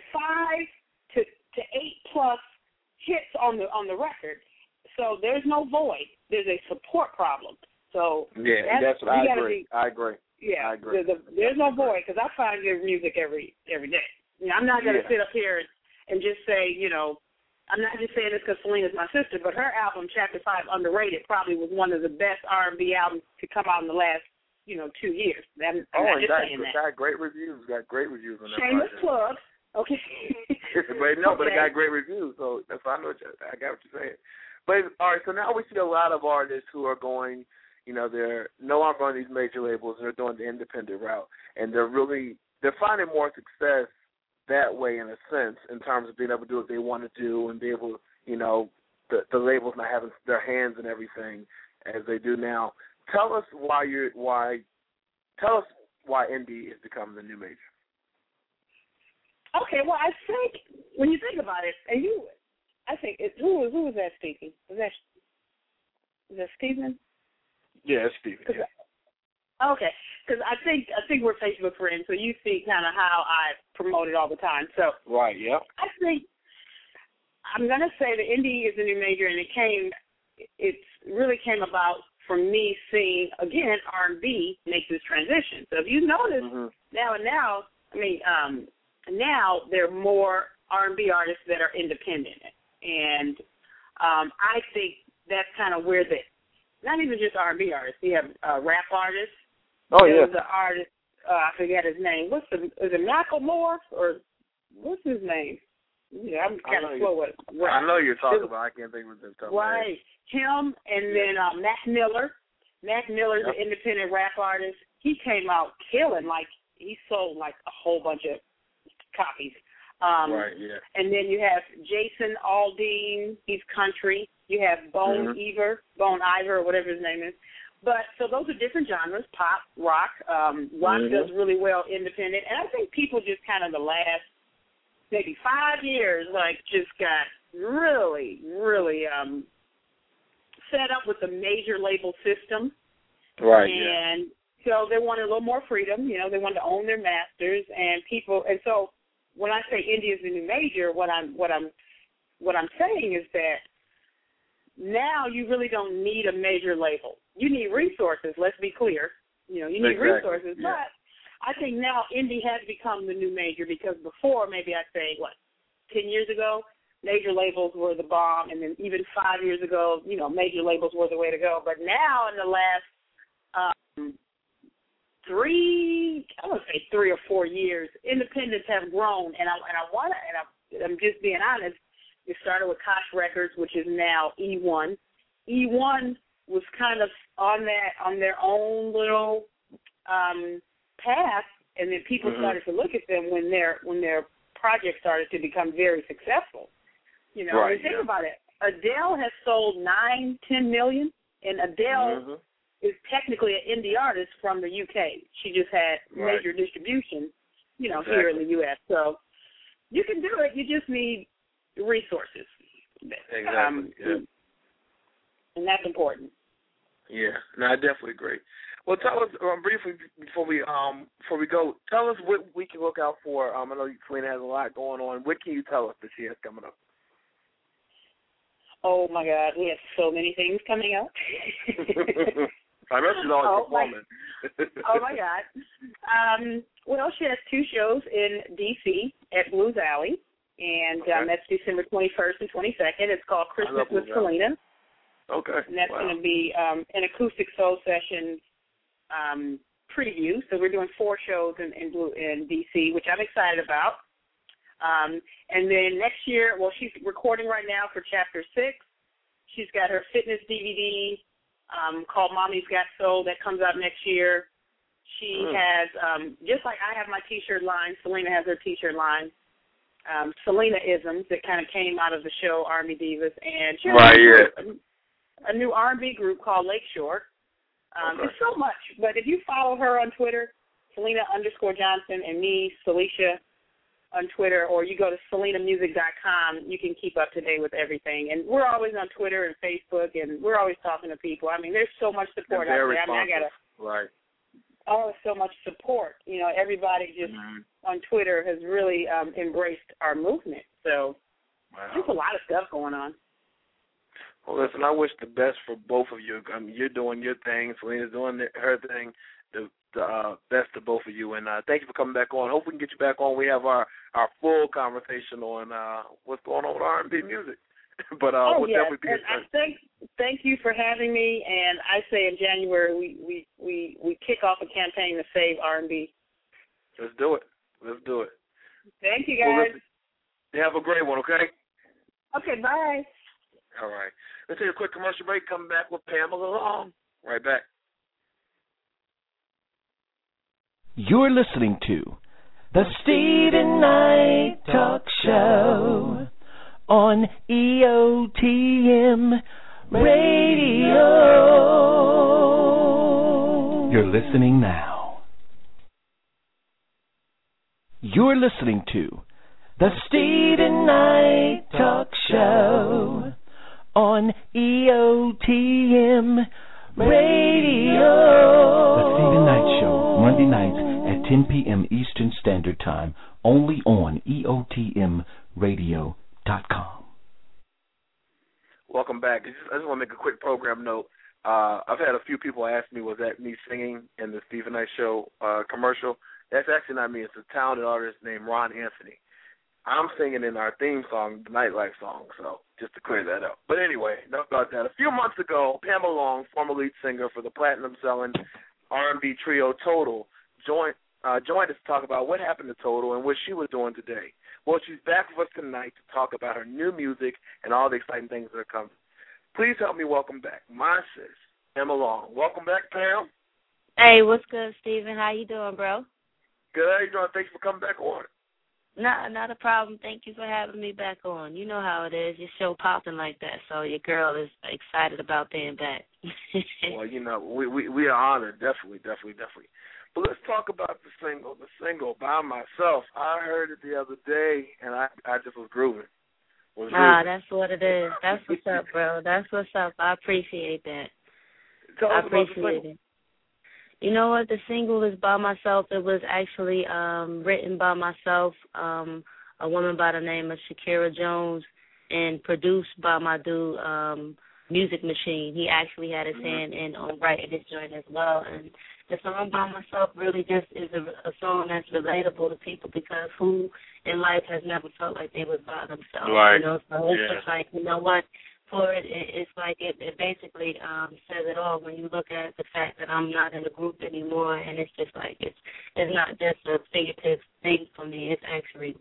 5 to 8 plus hits on the record. So there's no void. There's a support problem. So that's what I agree. I agree. Yeah, there's no void, because I find good music every day. You know, I'm not going to sit up here and just say, you know, I'm not just saying this because Selena's my sister, but her album, Chapter 5, Underrated, probably was one of the best R&B albums to come out in the last, 2 years. I'm not just saying that. Got great reviews. On that. Shameless plug. Okay. but it got great reviews, so that's why I got what you're saying. But all right, so now we see a lot of artists who are going, you know, they're no longer on these major labels, and they're doing the independent route, and they're finding more success that way, in a sense, in terms of being able to do what they want to do and be able, you know, the labels not having their hands in everything as they do now. Tell us why indie is becoming the new major. Okay, well, I think when you think about it, and I think who was that speaking? Was that Stephen? Yeah, it's Stephen. Okay, because I think we're Facebook friends, so you see kind of how I promote it all the time. So I think I'm gonna say the indie is the new major, and it really came about from me seeing again R&B make this transition. So if you notice now, now there are more R&B artists that are independent, and I think that's kind of where not even just R&B artists. We have rap artists. Oh, yeah. The artists, I forget his name. Is it Macklemore or what's his name? Yeah, I'm kind of slow with it. Right. I know you're talking about. I can't think of his name. Right. Him and then Mac Miller. Mac Miller's an independent rap artist. He came out killing. Like, he sold like a whole bunch of copies. Right, yeah. And then you have Jason Aldean. He's country. You have Bon Iver, or whatever his name is. But so those are different genres: pop, rock. Rock does really well independent, and I think people just kind of the last maybe 5 years just got really, really set up with the major label system. Right. And so they wanted a little more freedom. You know, they wanted to own their masters and people. And so when I say indie is the new major, what I'm saying is that now you really don't need a major label. You need resources, let's be clear. You know, you need resources. Yeah. But I think now indie has become the new major because before, maybe I'd say, 10 years ago, major labels were the bomb. And then even 5 years ago, you know, major labels were the way to go. But now in the last 3 or 4 years, independents have grown. And I'm just being honest, it started with Koch Records, which is now E1. E1 was kind of on their own little path, and then people started to look at them when their project started to become very successful. You know, think about it. Adele has sold 9-10 million, and Adele is technically an indie artist from the UK. She just had major distribution, you know, here in the U.S. So you can do it. You just need resources. Exactly. And that's important. Yeah, no, I definitely agree. Well, tell us briefly before we go. Tell us what we can look out for. I know Selena has a lot going on. What can you tell us this year is coming up? Oh my God, we have so many things coming up. I know she's always performing. Oh my God. Well, she has 2 shows in D.C. at Blues Alley, and that's December 21st and 22nd. It's called Christmas with Selena. Okay. And that's going to be an acoustic soul session preview. So we're doing 4 shows in D.C., which I'm excited about. And then next year, well, she's recording right now for Chapter 6. She's got her fitness DVD called Mommy's Got Soul that comes out next year. She has, just like I have my T-shirt line, Selena has her T-shirt line, Selena-isms that kind of came out of the show R&B Divas. And she has a new R&B group called Lakeshore. It's so much. But if you follow her on Twitter, Selena_Johnson, and me, Celicia, on Twitter, or you go to SelenaMusic.com, you can keep up to date with everything. And we're always on Twitter and Facebook, and we're always talking to people. I mean, there's so much support out there. I mean, so much support. You know, everybody just on Twitter has really embraced our movement. So there's a lot of stuff going on. Well, listen, I wish the best for both of you. I mean, you're doing your thing. Selena's doing her thing. The best to both of you. And thank you for coming back on. Hope we can get you back on. We have our full conversation on what's going on with R&B music. But we'll definitely be in touch. Thank you for having me. And I say in January we kick off a campaign to save R&B. Let's do it. Thank you, guys. Well, have a great one, okay? Okay, bye. All right. Let's take a quick commercial break. Come back with Pamela Long. Right back. You're listening to the Stephen Knight Talk Show on EOTM Radio. You're listening now. You're listening to the Stephen Knight Talk Show on EOTM Radio. The Stephen Knight Show, Monday nights at 10 p.m. Eastern Standard Time, only on EOTMRadio.com. Welcome back. I just want to make a quick program note. I've had a few people ask me, was that me singing in the Stephen Knight Show commercial? That's actually not me. It's a talented artist named Ron Anthony. I'm singing in our theme song, the Nightlife song, so just to clear that up. But anyway, enough about that. A few months ago, Pamela Long, former lead singer for the platinum-selling R&B trio Total, joined joined us to talk about what happened to Total and what she was doing today. Well, she's back with us tonight to talk about her new music and all the exciting things that are coming. Please help me welcome back my sis, Emma Long. Welcome back, Pam. Hey, what's good, Steven? How you doing, bro? Good. How you doing? Thanks for coming back on. Nah, not a problem. Thank you for having me back on. You know how it is. Your show popping like that, so your girl is excited about being back. Well, you know, we are honored, definitely. But let's talk about the single By Myself. I heard it the other day, and I just was grooving. That's what it is. That's what's up, bro. That's what's up. I appreciate that. I appreciate it. You know what? The single is By Myself. It was actually written by myself, a woman by the name of Shakira Jones, and produced by my dude, Music Machine. He actually had his hand in on writing this joint as well. And the song By Myself really just is a song that's relatable to people, because who in life has never felt like they was by themselves? Right. You know, so it's just like, you know what? For it, it's like it basically says it all when you look at the fact that I'm not in the group anymore, and it's just like it's not just a figurative thing for me. It's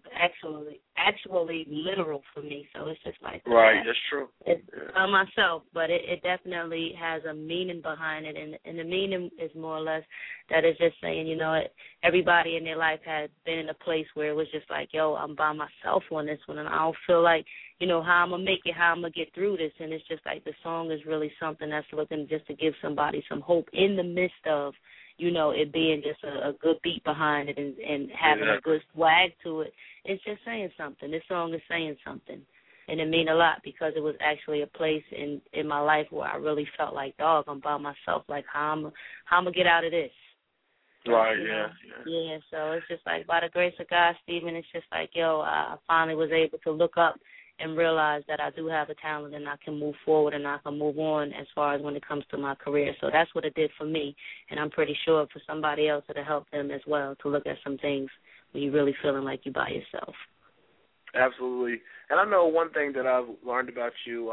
actually literal for me. So it's just like right. That's true. It's by myself, but it definitely has a meaning behind it, and the meaning is more or less that it's just saying, you know, everybody in their life has been in a place where it was just like, yo, I'm by myself on this one, and I don't feel like, you know, how I'm going to make it, how I'm going to get through this. And it's just like the song is really something that's looking just to give somebody some hope in the midst of, you know, it being just a good beat behind it and having a good swag to it. It's just saying something. This song is saying something. And it means a lot, because it was actually a place in my life where I really felt like, dog, I'm by myself. Like, how I'm going to get out of this? Right, Yeah, so it's just like, by the grace of God, Stephen, it's just like, yo, I finally was able to look up and realize that I do have a talent, and I can move forward and I can move on as far as when it comes to my career. So that's what it did for me, and I'm pretty sure for somebody else it'll help them as well to look at some things when you're really feeling like you're by yourself. Absolutely. And I know one thing that I've learned about you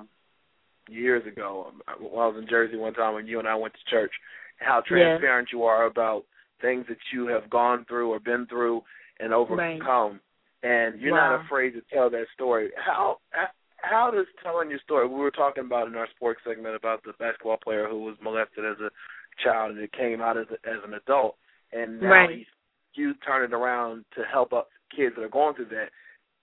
years ago, while I was in Jersey one time when you and I went to church, how transparent you are about things that you have gone through or been through and overcome. Right. And you're not afraid to tell that story. How does telling your story, we were talking about in our sports segment about the basketball player who was molested as a child and it came out as an adult, and now you turn it around to help up kids that are going through that.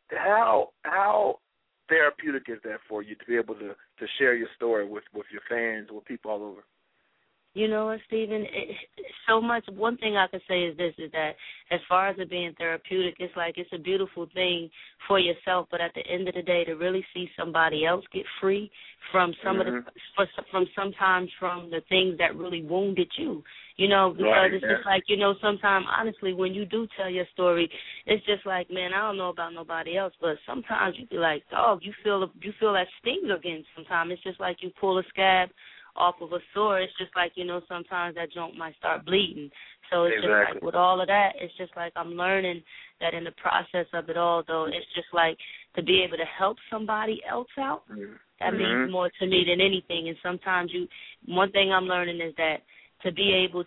How therapeutic is that for you to be able to share your story with your fans, with people all over? You know what, Stephen? So much. One thing I can say is this: is that as far as it being therapeutic, it's like it's a beautiful thing for yourself. But at the end of the day, to really see somebody else get free from some of the, sometimes from the things that really wounded you. You know, because it's just like, you know, sometimes honestly, when you do tell your story, it's just like, man, I don't know about nobody else, but sometimes you be like, dog, you feel that sting again. Sometimes it's just like you pull a scab off of a sore. It's just like, you know, sometimes that joint might start bleeding. So it's just like with all of that, it's just like I'm learning that in the process of it all, though, it's just like to be able to help somebody else out, that means more to me than anything. And sometimes one thing I'm learning is that to be able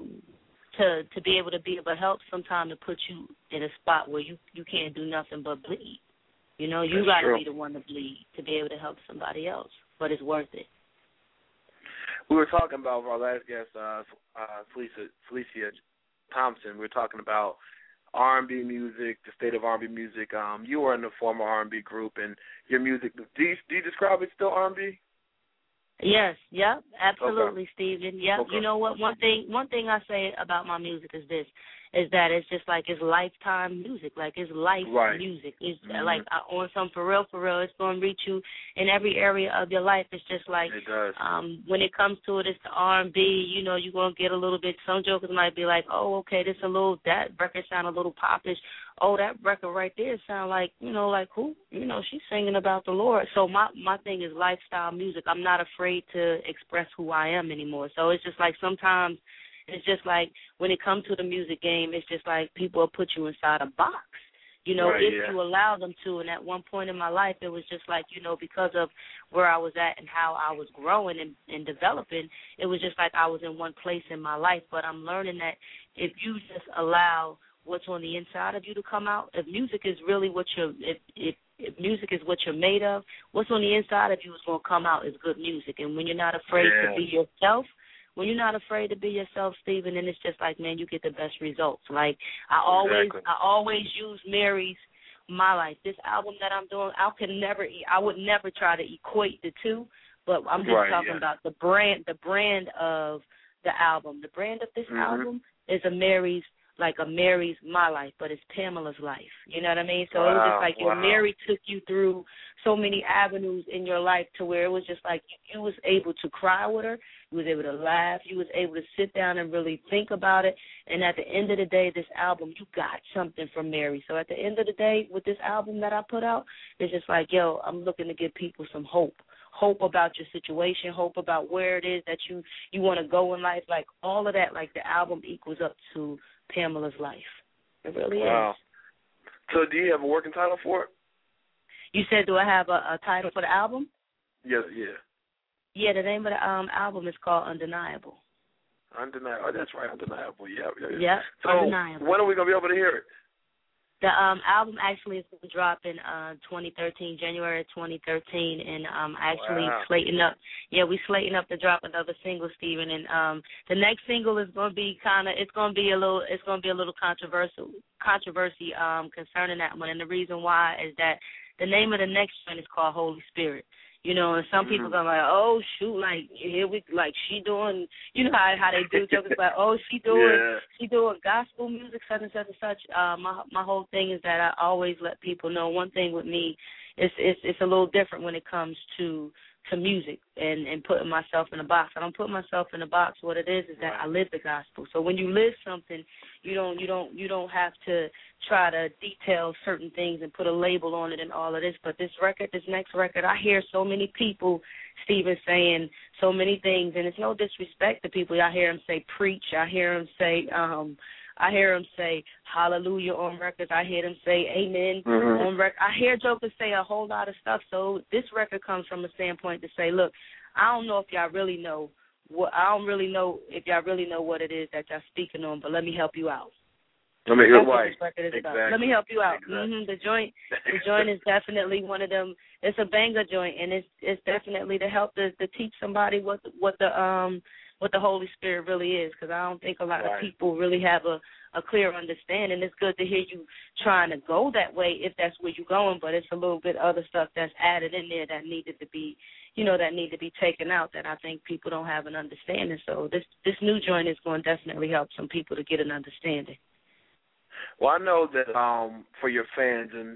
to help, sometimes it puts you in a spot where you can't do nothing but bleed. You know, you got to be the one to bleed to be able to help somebody else, but it's worth it. We were talking about our last guest, Felicia Thompson. We were talking about R&B music, the state of R&B music. You were in the former R&B group, and your music. Do you describe it still R&B? Yes, yep, absolutely, Stephen. Yep. Okay. You know what? One thing I say about my music is this: is that it's just like it's lifetime music, like it's life music. It's like on some for real, it's going to reach you in every area of your life. It's just like it does. When it comes to it, it's the R&B. You know, you're going to get a little bit. Some jokers might be like, oh, okay, that record sound a little popish. Oh, that record right there sound like, you know, like who? You know, she's singing about the Lord. So my thing is lifestyle music. I'm not afraid to express who I am anymore. So it's just like sometimes it's just like when it comes to the music game, it's just like people will put you inside a box. You know, right, if yeah. you allow them to. And at one point in my life, it was just like, you know, because of where I was at and how I was growing and developing, it was just like I was in one place in my life. But I'm learning that if you just allow what's on the inside of you to come out, if music is really what you're, if music is what you're made of, what's on the inside of you is going to come out as good music. And when you're not afraid to be yourself, when you're not afraid to be yourself, Stephen, then it's just like, man, you get the best results. Like I always use Mary's My Life. This album that I'm doing, I would never try to equate the two, but I'm just talking about the brand of the album. The brand of this album is a Mary's My Life, but it's Pamela's life. You know what I mean? So it was just like Mary took you through so many avenues in your life to where it was just like you was able to cry with her, you was able to laugh, you was able to sit down and really think about it. And at the end of the day, this album, you got something from Mary. So at the end of the day, with this album that I put out, it's just like, yo, I'm looking to give people some hope. Hope about your situation, hope about where it is that you want to go in life. Like all of that, like the album equals up to Pamela's life. It really is. So do you have a working title for it? You said, do I have a title for the album? Yes, yeah. Yeah, the name of the album is called Undeniable. Undeniable. Oh, that's right, Undeniable. Yeah. Yep, so Undeniable. When are we going to be able to hear it? The album actually is going to drop in 2013, January 2013, and actually slating up. Yeah, we slating up to drop another single, Stephen, and the next single is going to be it's going to be a little controversy concerning that one, and the reason why is that the name of the next one is called Holy Spirit. You know, and some people are like, oh shoot, like here we like she doing, you know how they do jokes like, oh she doing gospel music, such and such and such. My whole thing is that I always let people know one thing with me, it's a little different when it comes to music and putting myself in a box. I don't put myself in a box. What it is that I live the gospel. So when you live something, you don't have to try to detail certain things and put a label on it and all of this. But this next record, I hear so many people, Stephen, saying so many things, and it's no disrespect to people. I hear them say preach. I hear them say hallelujah on records. I hear them say amen on records. I hear jokers say a whole lot of stuff. So this record comes from a standpoint to say, look, I don't know if y'all really know what it is that y'all speaking on, but let me help you out. Let me help you out. Exactly. The joint is definitely one of them. It's a banger joint, and it's definitely to help to teach somebody what the Holy Spirit really is, because I don't think a lot of people really have a clear understanding. It's good to hear you trying to go that way if that's where you're going, but it's a little bit other stuff that's added in there that needed to be, that need to be taken out that I think people don't have an understanding. So this new joint is going to definitely help some people to get an understanding. Well, I know that for your fans, and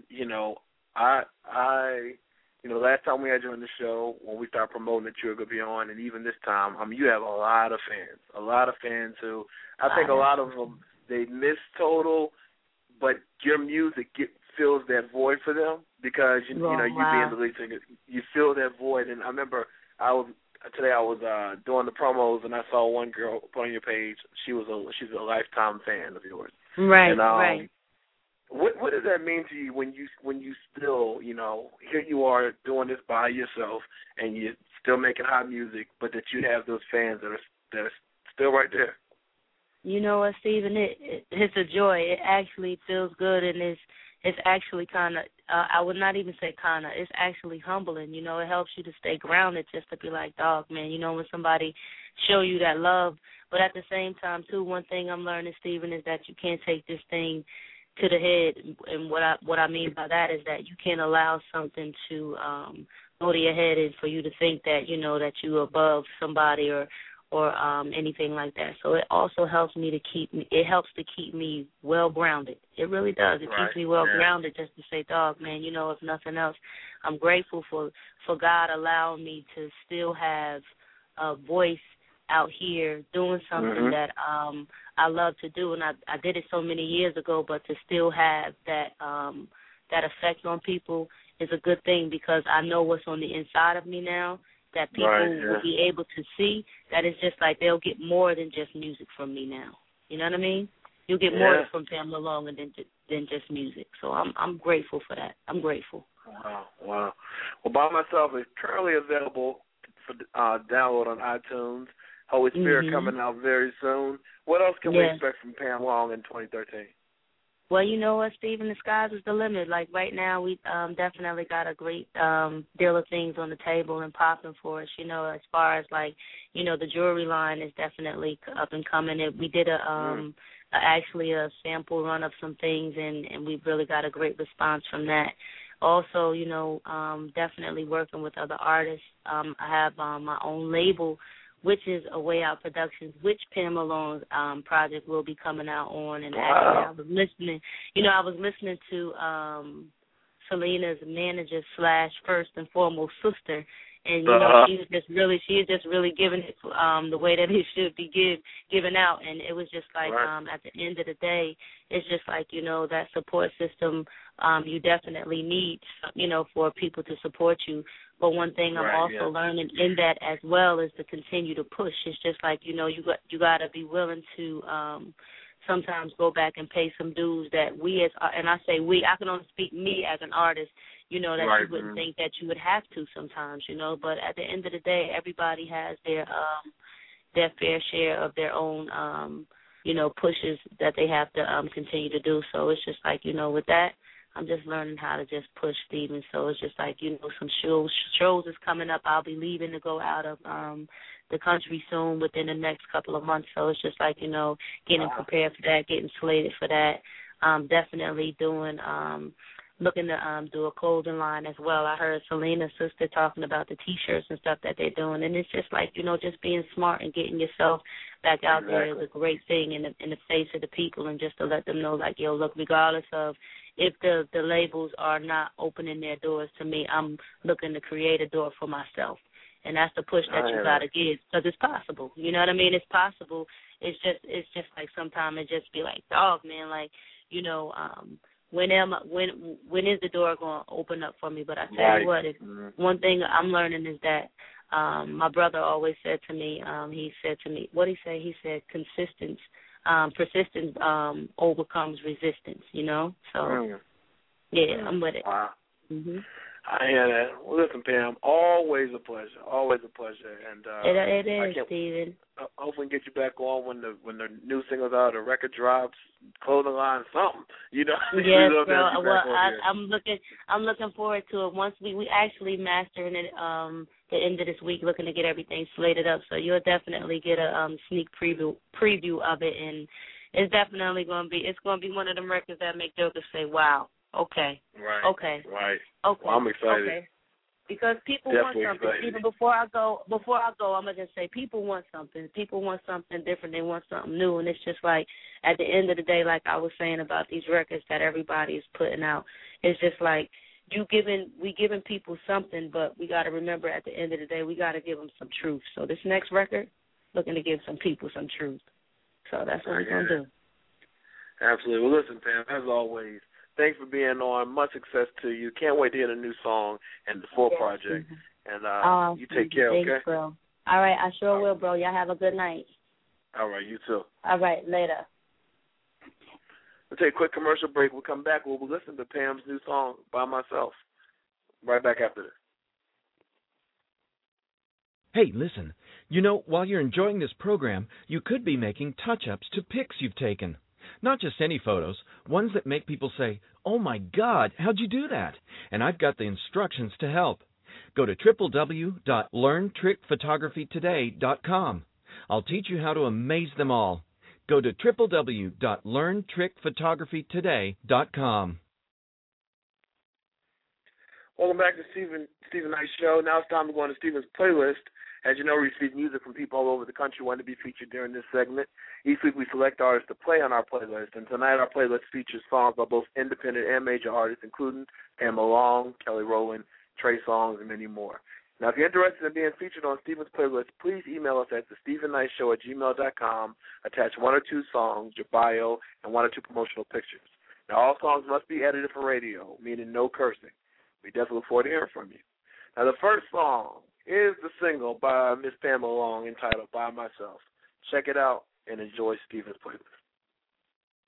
last time we had you on the show, when we started promoting that you were going to be on, and even this time, you have a lot of fans who, I think a lot of them, they miss Total, but your music fills that void for them because, you being the lead singer, you fill that void. And I remember today I was doing the promos, and I saw one girl put on your page. She's a lifetime fan of yours. Right, and, right. What does that mean to you when you still, here you are doing this by yourself and you're still making hot music, but that you have those fans that are still right there? You know what, Stephen? It's a joy. It actually feels good, and it's actually kind of, I would not even say kind of, it's actually humbling. It helps you to stay grounded just to be like, dog, man, when somebody show you that love. But at the same time, too, one thing I'm learning, Stephen, is that you can't take this thing to the head, and what I mean by that is that you can't allow something to go to your head and for you to think that that you're above somebody or anything like that. So it also helps to keep me well grounded. It really does. It keeps me well grounded just to say, dog, man, if nothing else, I'm grateful for God allowing me to still have a voice out here doing something that I love to do, and I did it so many years ago, but to still have that effect on people is a good thing, because I know what's on the inside of me now that people will be able to see, that it's just like they'll get more than just music from me now. You know what I mean? You'll get more from Pamela Long than just music. So I'm grateful for that. I'm grateful. Wow. Well, By Myself is currently available for download on iTunes. Holy Spirit coming out very soon. What else can we expect from Pam Long in 2013? Well, you know what, Stephen, the sky's is the limit. Like right now, we definitely got a great deal of things on the table and popping for us. You know, as far as like, you know, the jewelry line is definitely up and coming. We did actually a sample run of some things, and we've really got a great response from that. Also, you know, definitely working with other artists. I have my own label, which is A Way Out Productions, which Pamela Long's project will be coming out on. And actually, I was listening to Selena's manager / first and foremost sister, and you know she is just really giving it the way that it should be given out. And it was just like at the end of the day, it's just like, you know, that support system you definitely need, you know, for people to support you. But one thing I'm also learning in that as well is to continue to push. It's just like, you know, you got to be willing to sometimes go back and pay some dues that we and I say we, I can only speak me as an artist, you know, that you wouldn't think that you would have to sometimes, you know. But at the end of the day, everybody has their fair share of their own, you know, pushes that they have to continue to do. So it's just like, you know, with that, I'm just learning how to just push, Stephen. So it's just like, you know, some shows is coming up. I'll be leaving to go out of the country soon within the next couple of months. So it's just like, you know, getting prepared for that, getting slated for that. Definitely doing, looking to do a clothing line as well. I heard Selena's sister talking about the T-shirts and stuff that they're doing. And it's just like, you know, just being smart and getting yourself back out there is a great thing in the face of the people, and just to let them know, like, yo, look, regardless of if the labels are not opening their doors to me, I'm looking to create a door for myself. And that's the push that you got to give, because it's possible. You know what I mean? It's possible. It's just like sometimes it just be like, dog, man, like, you know, when is the door going to open up for me? But I tell you what, one thing I'm learning is that my brother always said to me, what he say? He said, persistence overcomes resistance, you know? So, yeah, I'm with it. Wow. Mm-hmm. I hear that. Well, listen, Pam, always a pleasure. Always a pleasure. And it is, Stephen. Hopefully get you back on when the new singles out, the record drops, clothing line, something. You know. Yes, bro. Well, I'm looking forward to it. Once we actually mastering it the end of this week, looking to get everything slated up. So you'll definitely get a sneak preview of it, and it's definitely going to be one of them records that make jokers say, "Wow." Okay. Right. Okay. Right. Okay. Well, I'm excited. Okay. Because people Definitely want something. excited. Even before I go, I'm gonna just say people want something. People want something different. They want something new, and it's just like at the end of the day, like I was saying about these records that everybody is putting out, it's just like we giving people something, but we got to remember at the end of the day, we got to give them some truth. So this next record, looking to give some people some truth. So that's what we're gonna do. Absolutely. Well, listen, Pam, as always, thanks for being on. Much success to you. Can't wait to hear the new song and the full project. And you take care, thanks, okay? Bro. All right, I sure will, bro. Y'all have a good night. All right, you too. All right, later. We'll take a quick commercial break. We'll come back. We'll listen to Pam's new song, By Myself. Right back after this. Hey, listen. You know, while you're enjoying this program, you could be making touch-ups to pics you've taken. Not just any photos, ones that make people say, "Oh my God, how'd you do that?" And I've got the instructions to help. Go to www.learntrickphotographytoday.com. I'll teach you how to amaze them all. Go to www.learntrickphotographytoday.com. Welcome back to Stephen Knight Show. Now it's time to go on to Stephen's playlist. As you know, we receive music from people all over the country wanting to be featured during this segment. Each week we select artists to play on our playlist, and tonight our playlist features songs by both independent and major artists, including Pamela Long, Kelly Rowland, Trey Songz, and many more. Now, if you're interested in being featured on Stephen's playlist, please email us at thestephennightshow@gmail.com. Attach 1 or 2 songs, your bio, and 1 or 2 promotional pictures. Now, all songs must be edited for radio, meaning no cursing. We definitely look forward to hearing from you. Now, the first song is the single by Miss Pamela Long entitled By Myself. Check it out and enjoy Stephen's playlist.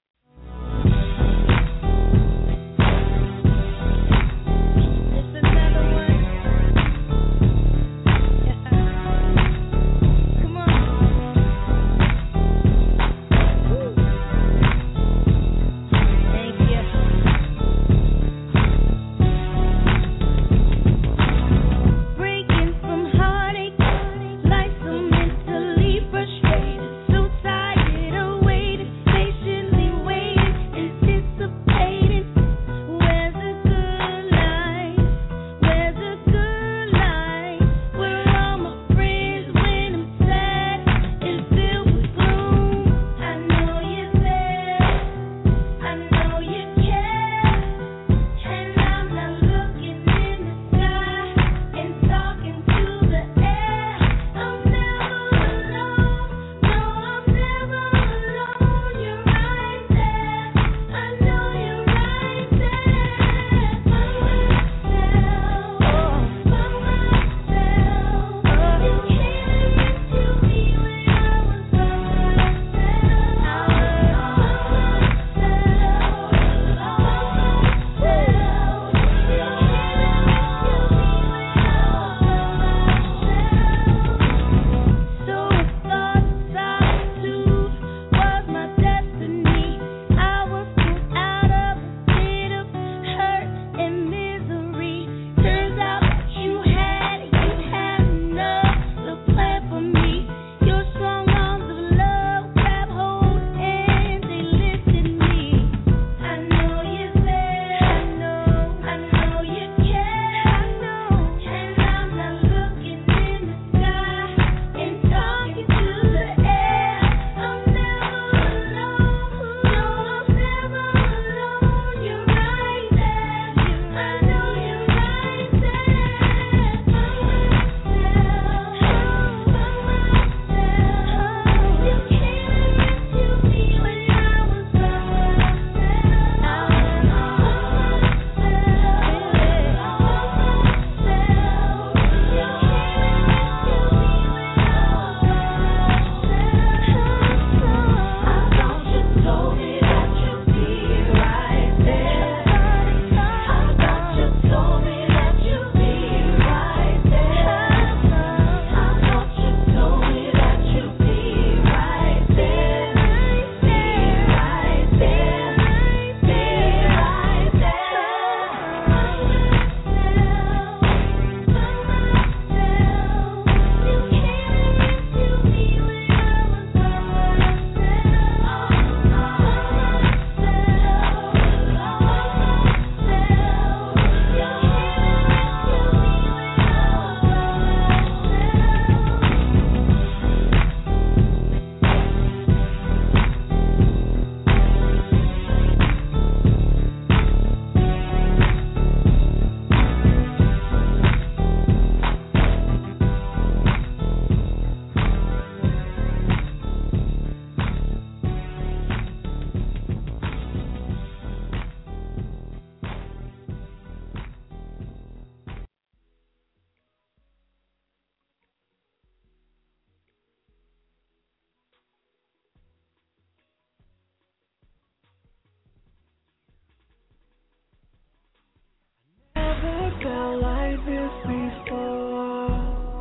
felt like this before.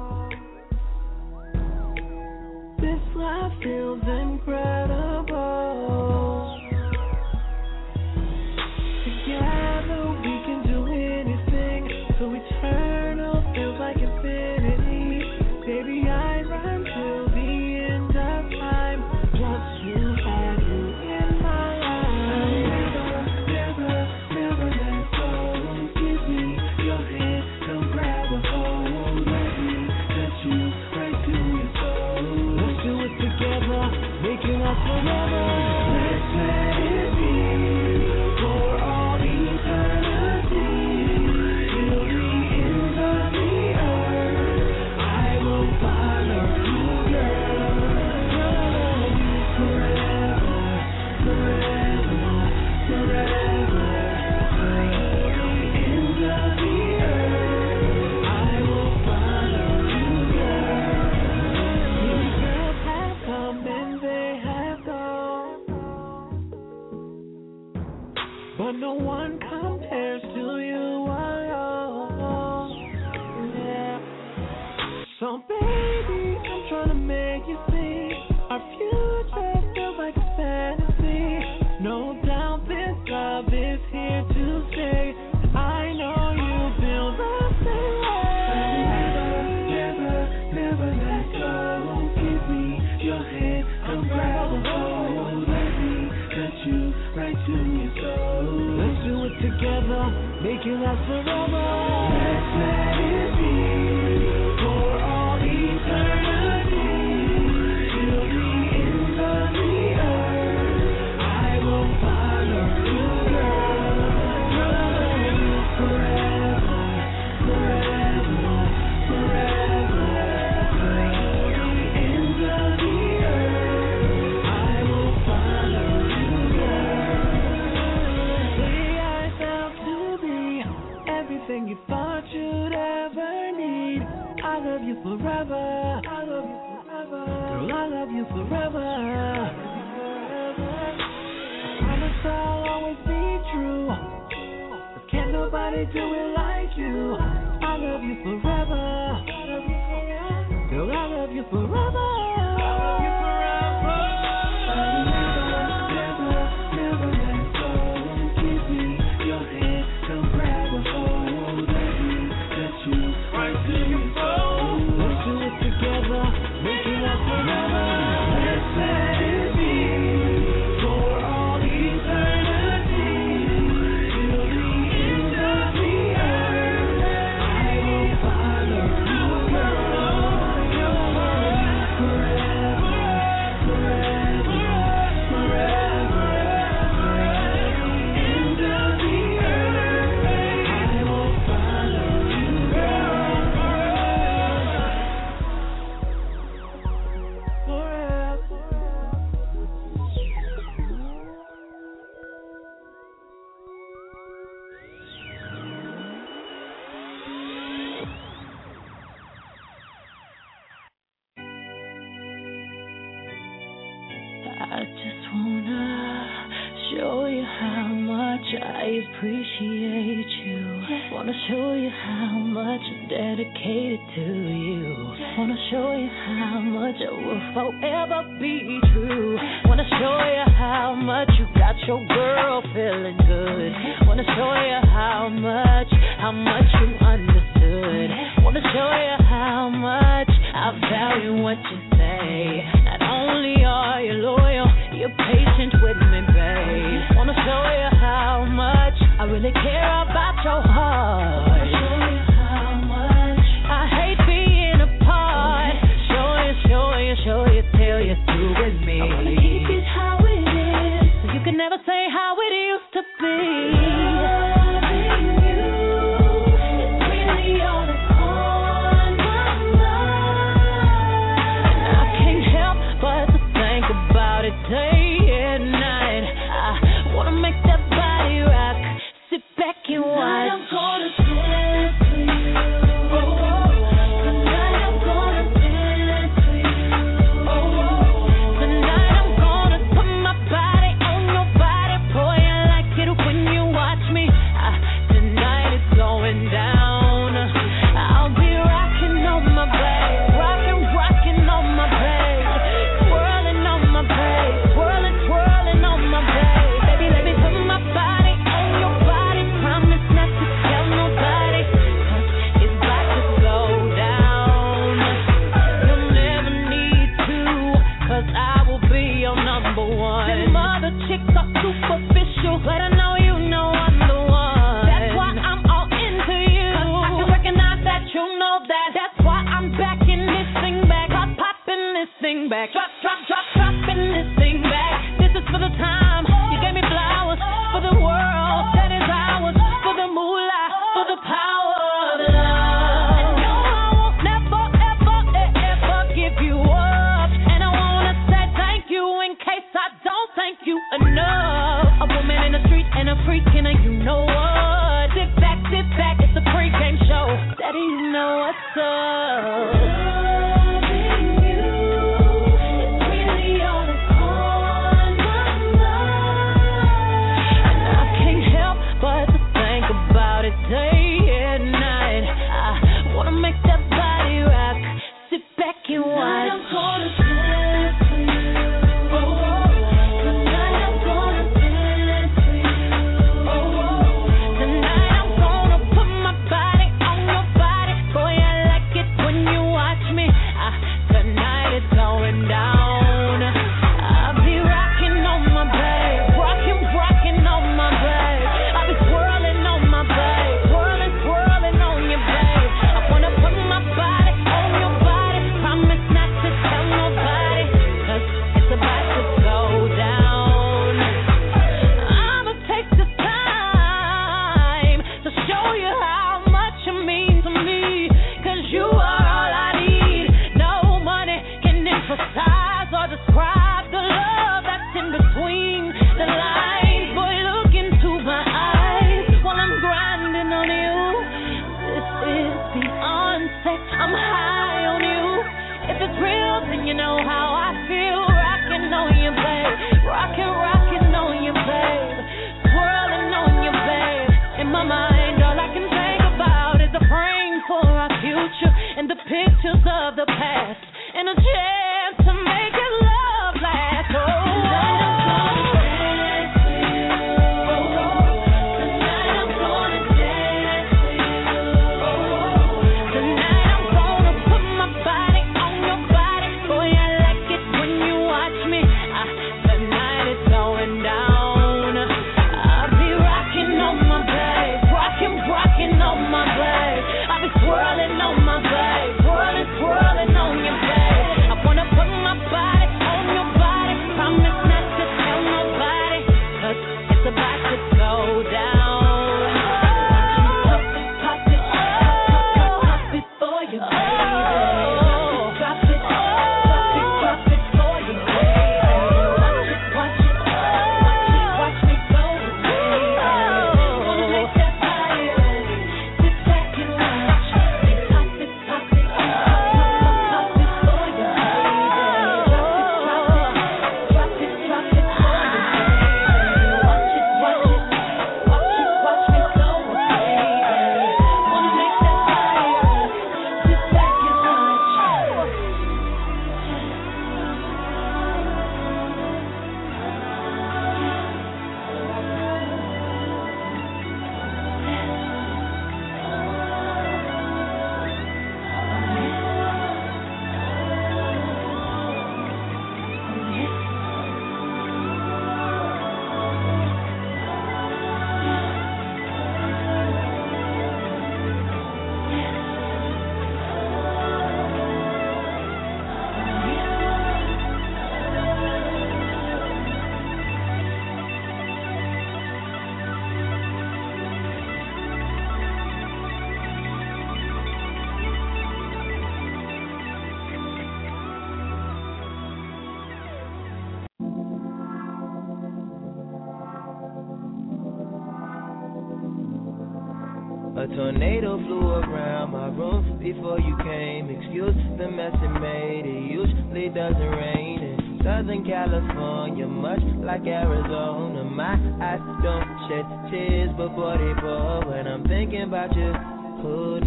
This life feels incredible. Together we can do anything. So eternal feels like infinity. Baby, I run till the end of time. Once you had you in my life. Never let go. Give me your hand, come grab a hold. Let me touch you right to your soul. Let's do it together, make it last forever. Let's let it be for all eternity. Till the ends of the earth, I will follow you, girl. Love you forever, forever, forever. Till the ends of the earth, I will follow you, girl. These girls have come and they have gone, but no one compares to you alone. Yeah. So baby, I'm trying to make you see our future feels like a fantasy. No doubt this love is here to stay. I know you feel the same way. Never let go. Give me your hand, come grab a hold. Let me touch you right to your soul. Let's do it together, make it last forever. Let's let it be for all eternity. Till the ends of the earth, I will follow you, girl. Love you forever, forever, forever. Till the ends of the earth, I will follow you, girl. Say I found to be everything you thought you'd ever need. I love you forever. I love you forever. Girl, I love you forever. I promise I'll always be true. 'Cause can't nobody do it like you. I love you forever. Girl, I love you forever. Never let go. Give me your hand, come grab a hold. Let me touch you right to your soul. Let's do it together, make it last forever. Let's let it be for all eternity. Till the end of the earth, I will follow you, girl. Forever, forever, forever. Till the end of the earth, I will follow you, girl. Forever. I just wanna show you how much I appreciate you. Wanna show you how much I'm dedicated to you. Wanna show you how much I will forever be true. Wanna show you how much you got your girl feeling good. Wanna show you how much you understood. Wanna show you how much I value what you say. Not only are you loyal, you're patient with me, babe. Wanna show you how much I really care about your heart. Wanna show you how much I hate being apart. Show you till you're through with me. I wanna keep it how it is, so you can never say how it used to be. Loving you is really all that's on my mind. And I can't help enough. A woman in the street and a freak in a you know what. Sit back, it's a pre-game show. Daddy, you know what's up. Day and night, I wanna make that body rock. Sit back and watch. Tonight I'm gonna dance for you. Tonight I'm gonna dance for you. Tonight I'm gonna put my body on your body. Boy, I like it when you watch me. Tonight it's going down. I'll be rocking on my babe, rocking on my babe. I'll be swirling on my babe. You know how I feel, rocking on you, babe. Rocking on you, babe. Swirling on you, babe. In my mind, all I can think about is a frame for our future and the pictures of the past and a chance to make it love last. Oh. A tornado flew around my room before you came. Excuse the mess it made. It usually doesn't rain in Southern California, much like Arizona. My eyes don't shed tears, but boy they pour when I'm thinking about you. Oh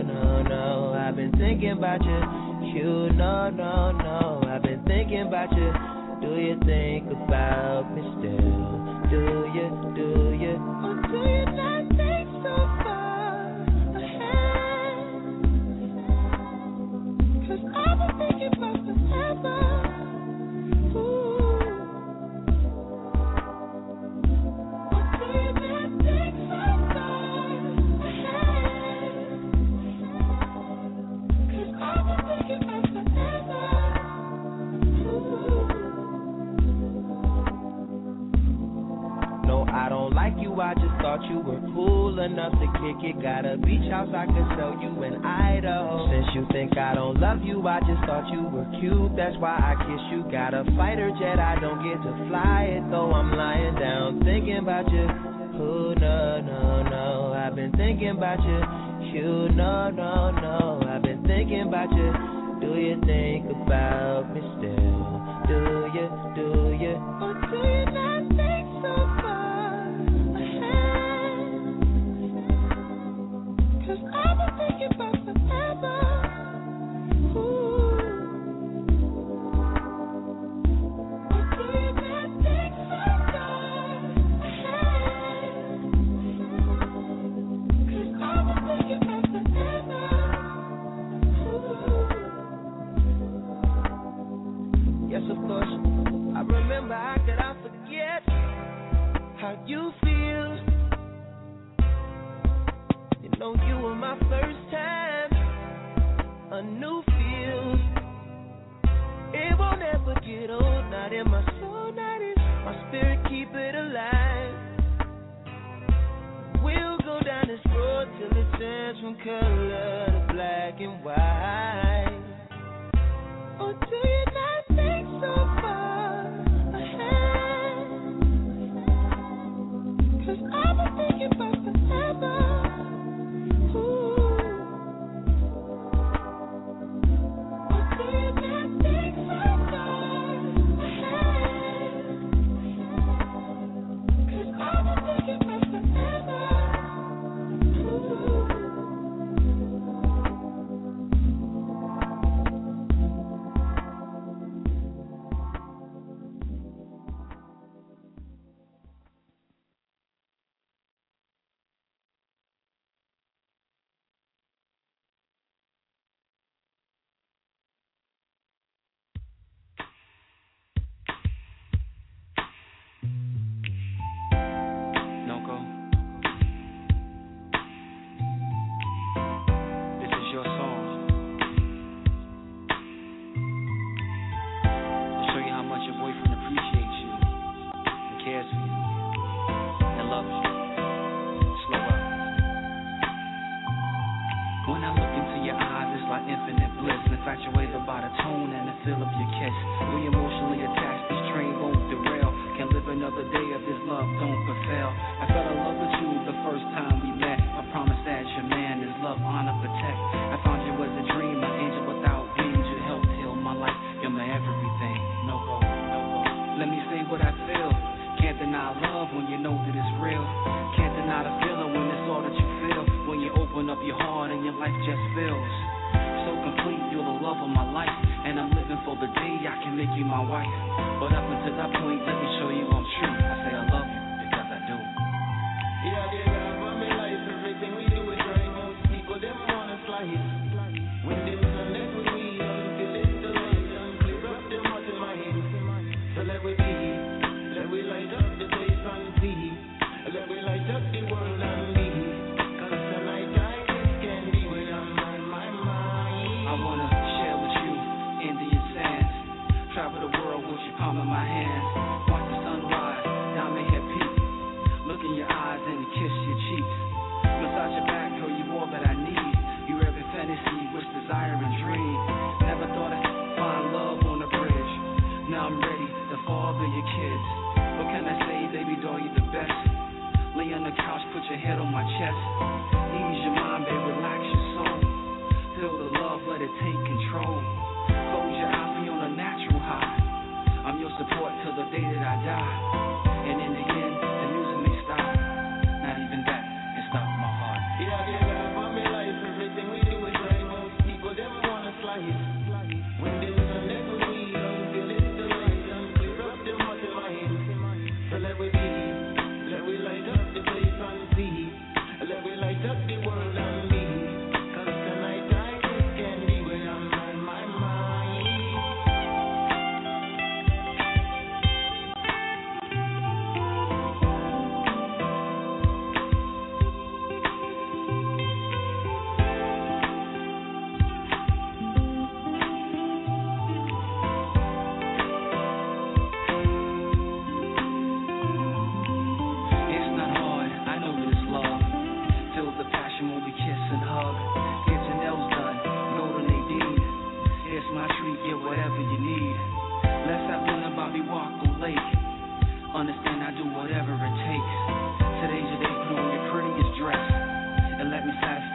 no, I've been thinking about you. You no, I've been thinking about you. Do you think about me still? Do you? Or do you not think so far ahead? 'Cause I've been thinking about forever. Ooh. Or do you not think so far ahead? 'Cause I've been thinking about forever. Ooh. No, I don't like you, I just thought thought you were cool enough to kick it. Got a beach house I could sell you in Idaho. Since you think I don't love you, I just thought you were cute. That's why I kiss you. Got a fighter jet, I don't get to fly it, though I'm lying down thinking about you. Oh, no, I've been thinking about you. You, no, I've been thinking about you. Do you think about me still? Do you? Or do you not think so far ahead? 'Cause I've been thinking about forever. Ooh. Or do you not think so far ahead? 'Cause I've been thinking about forever. Ooh. Yes, of course. I remember, how could I forget how you feel? You know you were my first time, a new feel. It won't ever get old, not in my soul, not in my spirit, keep it alive. We'll go down this road till it turns from color to black and white. Or do you not think so far ahead? 'Cause I've been thinking about forever. Ooh. Or do you not think so far ahead? 'Cause I've been thinking about forever. Ooh. Desire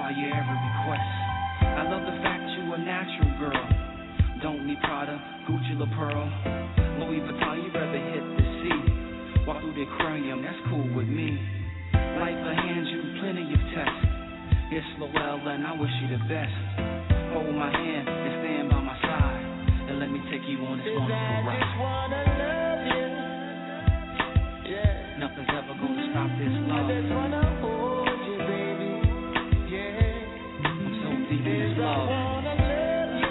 satisfy your every request. I love the fact you a natural girl. Don't need Prada, Gucci, La Pearl, Louis Vuitton, you rather hit the sea. Walk through the aquarium, that's cool with me. Life will hand you plenty of tests. It's Lowell and I wish you the best. Hold my hand and stand by my side, and let me take you on this wonderful ride. I just wanna love you. Yeah. Nothing's ever gonna stop this love. I just wanna hold you, baby. Yeah. I'm so deep in this love. I wanna love you.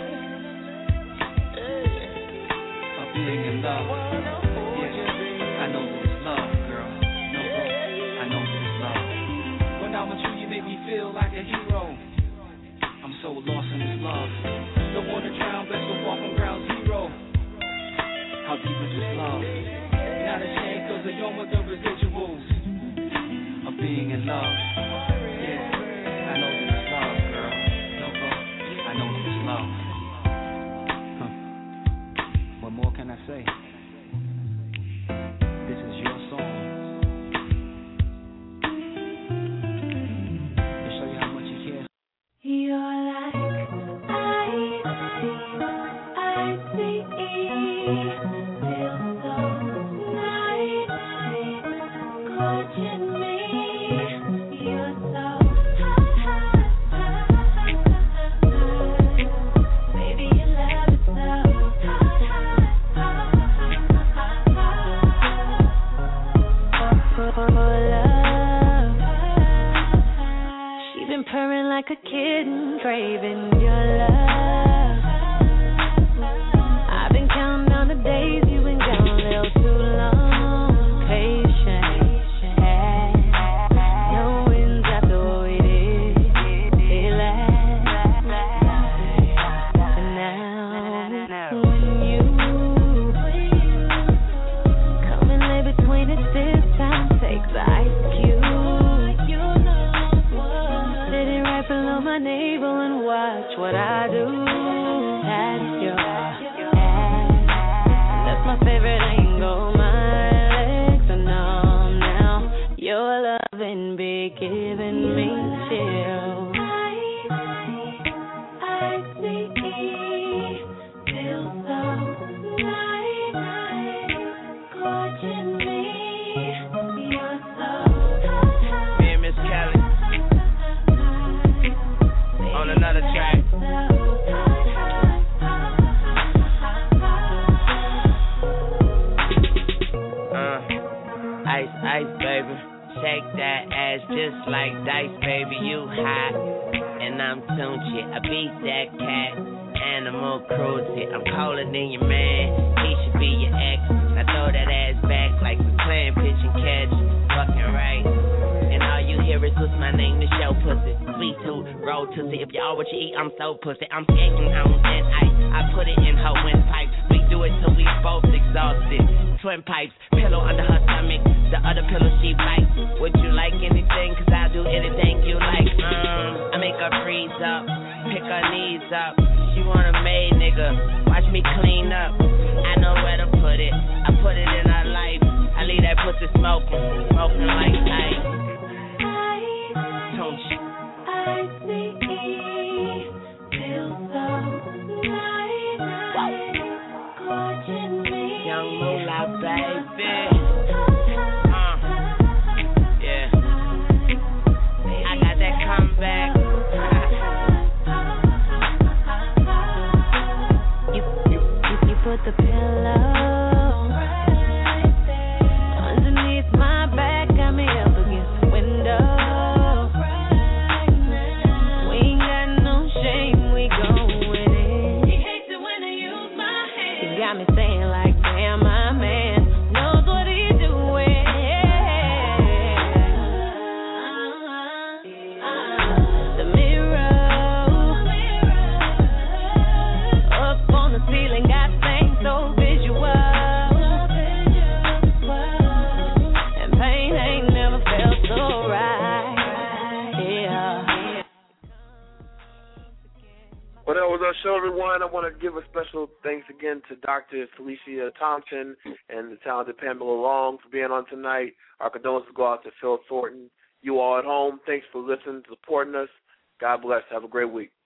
Yeah. I'm being in love. I wanna hold you, baby. I know that it's love, girl. No, I know that it's love. When I'm with you, you make me feel like a hero. I'm so lost in this love. Don't wanna drown, best to walk on ground zero. How deep is this love? Not ashamed cause I own with the residuals of being in love. Yeah, I know that it's love, girl. No, I know that it's love. What more can I say? This is your song. To show you how much you care. You're like I see, feel so nice, clutching me. You're so high, baby, your love is so for love. She been purring like a kitten, craving your love. I've been counting down the days you've been gone a little too long. Patient, no wins after what we did. It lasts. And now when you come and lay between us this time, take the ice cube. Sit it right below my navel and watch what I do. That's your ass. That's my favorite angle. My legs are numb now. Your loving be giving me chills. I see, feel so nice, clutching me. You're so Me and Miss Kelly on another track. Ice, ice, baby. Shake that ass just like dice, baby. You hot, and I'm Tunchi. I beat that cat, animal cruelty. I'm colder than your man, he should be your ex. Now throw that ass back like we playing pitch and catch. Fucking right. And all you hear is what's my name, the show pussy. Sweet tooth, roll tootsie. If y'all what you eat, I'm so pussy. I'm skating on that ice. I put it in her windpipe. We do it till we both exhausted. Twin pipes, pillow under her stomach. The other pillow she bites. Would you like anything? Cause I'll do anything you like. I make her freeze up, pick her knees up. She want a maid nigga. Watch me clean up. I know where to put it. I put it in her life. I leave that pussy smoking, smoking like ice. Don't you? I see, feel so nice, clutching me. Young moolah, baby. Yeah. I got that comeback. You put the pillow underneath my back, got me up against the window. We ain't got no shame, we go with it. He hates it when I use my hands. He got me saying like, damn, my man knows what he's doing. The mirror up on the ceiling got things so visual, and pain ain't never felt so right. Yeah. Well, that was our show, everyone. I want to give a special thanks again to Dr. Felicia Thompson and the talented Pamela Long for being on tonight. Our condolences go out to Phil Thornton. You all at home, thanks for listening, supporting us. God bless. Have a great week.